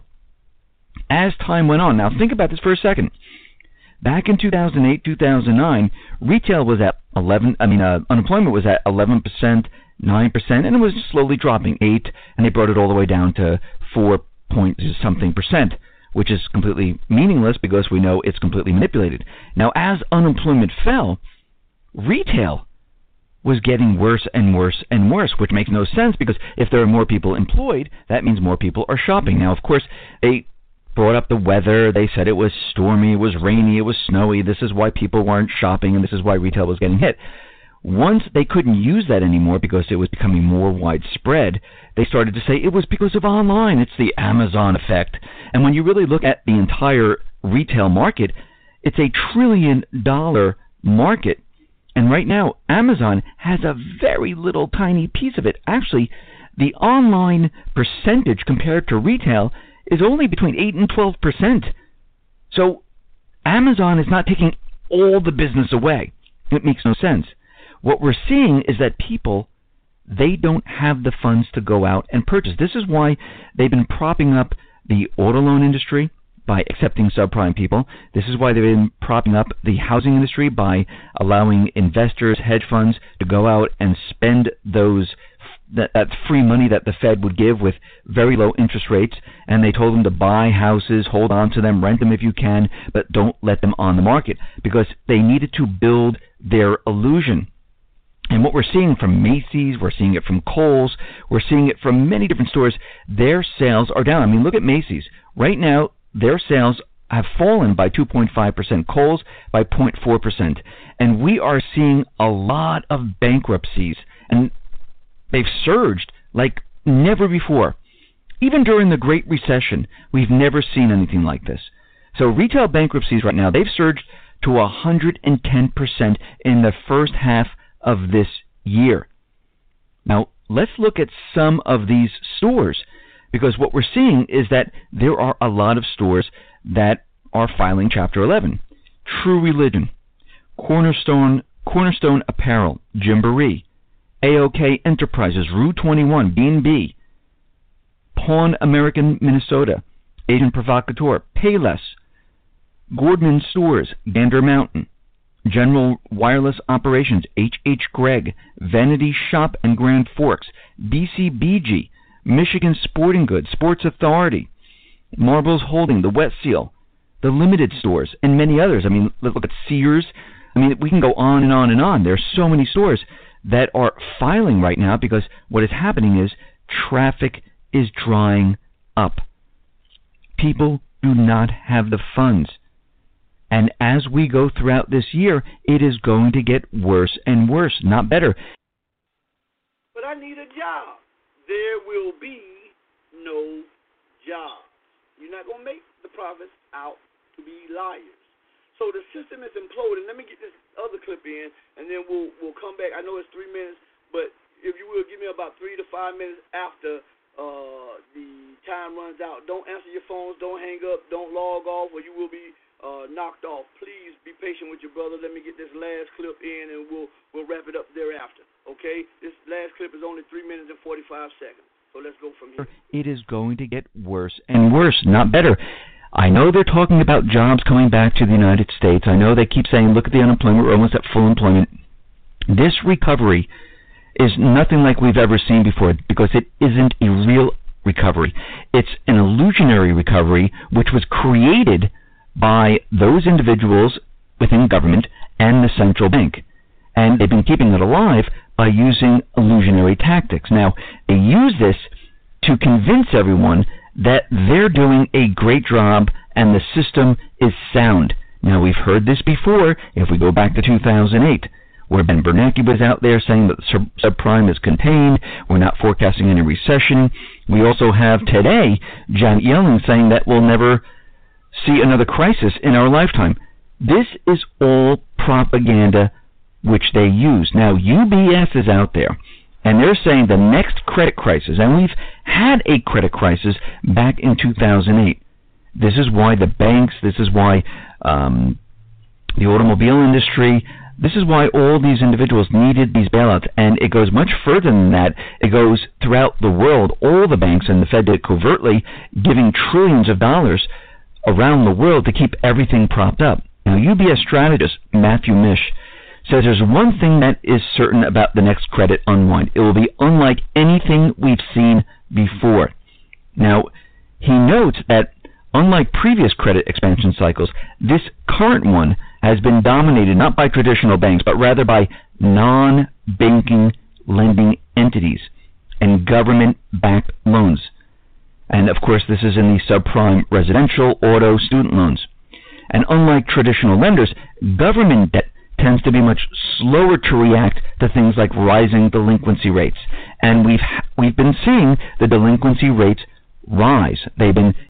As time went on, now think about this for a second. Back in two thousand eight, two thousand nine, retail was at eleven. I mean, uh, unemployment was at eleven percent, nine percent, and it was slowly dropping eight, and they brought it all the way down to four point something percent, which is completely meaningless because we know it's completely manipulated. Now, as unemployment fell, retail was getting worse and worse and worse, which makes no sense because if there are more people employed, that means more people are shopping. Now, of course, they brought up the weather. They said it was stormy, it was rainy, it was snowy. This is why people weren't shopping, and this is why retail was getting hit. once they couldn't use that anymore because it was becoming more widespread, they started to say it was because of online. It's the Amazon effect. And when you really look at the entire retail market, it's a trillion dollar market. And right now, Amazon has a very little tiny piece of it. Actually, the online percentage compared to retail is only between eight and twelve percent. So Amazon is not taking all the business away. It makes no sense. What we're seeing is that people, they don't have the funds to go out and purchase. This is why they've been propping up the auto loan industry by accepting subprime people. This is why they've been propping up the housing industry by allowing investors, hedge funds, to go out and spend those that, that free money that the Fed would give with very low interest rates. And they told them to buy houses, hold on to them, rent them if you can, but don't let them on the market, because they needed to build their illusion. And what we're seeing from Macy's, we're seeing it from Kohl's, we're seeing it from many different stores, their sales are down. I mean, look at Macy's. Right now, their sales have fallen by two point five percent, Kohl's by zero point four percent. And we are seeing a lot of bankruptcies, and they've surged like never before. Even during the Great Recession, we've never seen anything like this. So retail bankruptcies right now, they've surged to one hundred ten percent in the first half of this year. Now, let's look at some of these stores, because what we're seeing is that there are a lot of stores that are filing Chapter eleven. True Religion, Cornerstone, Cornerstone Apparel, Gymboree, A O K Enterprises, Rue twenty-one, B and B, Pawn American Minnesota, Agent Provocateur, Payless, Gordman Stores, Gander Mountain, General Wireless Operations, H H Gregg, Vanity Shop and Grand Forks, B C B G, Michigan Sporting Goods, Sports Authority, Marbles Holding, The Wet Seal, the Limited Stores, and many others. I mean, look at Sears. I mean, we can go on and on and on. There's so many stores that are filing right now because what is happening is traffic is drying up. People do not have the funds. And as we go throughout this year, it is going to get worse and worse, not better. But I need a job. There will be no jobs. You're not going to make the prophets out to be liars. So the system is imploding. Let me get this other clip in, and then we'll we'll come back. I know it's three minutes, but if you will, give me about three to five minutes after uh, the time runs out. Don't answer your phones. Don't hang up. Don't log off, or you will be uh, knocked off. Please be patient with your brother. Let me get this last clip in, and we'll we'll wrap it up thereafter. Okay? This last clip is only three minutes and forty-five seconds. So let's go from here. It is going to get worse and worse, not better. I know they're talking about jobs coming back to the United States. I know they keep saying, look at the unemployment, we're almost at full employment. This recovery is nothing like we've ever seen before because it isn't a real recovery. It's an illusionary recovery which was created by those individuals within government and the central bank. And they've been keeping it alive by using illusionary tactics. Now, they use this to convince everyone that they're doing a great job and the system is sound. Now, we've heard this before if we go back to two thousand eight, where Ben Bernanke was out there saying that sub- subprime is contained, we're not forecasting any recession. We also have today Janet Yellen saying that we'll never see another crisis in our lifetime. This is all propaganda which they use. Now, U B S is out there, and they're saying the next credit crisis, and we've had a credit crisis back in two thousand eight. This is why the banks, this is why um, the automobile industry, this is why all these individuals needed these bailouts. And it goes much further than that. It goes throughout the world. All the banks, and the Fed did covertly, giving trillions of dollars around the world to keep everything propped up. Now, U B S strategist Matthew Mish says there's one thing that is certain about the next credit unwind. It will be unlike anything we've seen before. Now, he notes that unlike previous credit expansion cycles, this current one has been dominated not by traditional banks, but rather by non-banking lending entities and government-backed loans. And, of course, this is in the subprime residential, auto, student loans. And unlike traditional lenders, government debt tends to be much slower to react to things like rising delinquency rates. And we've we've been seeing the delinquency rates rise. They've been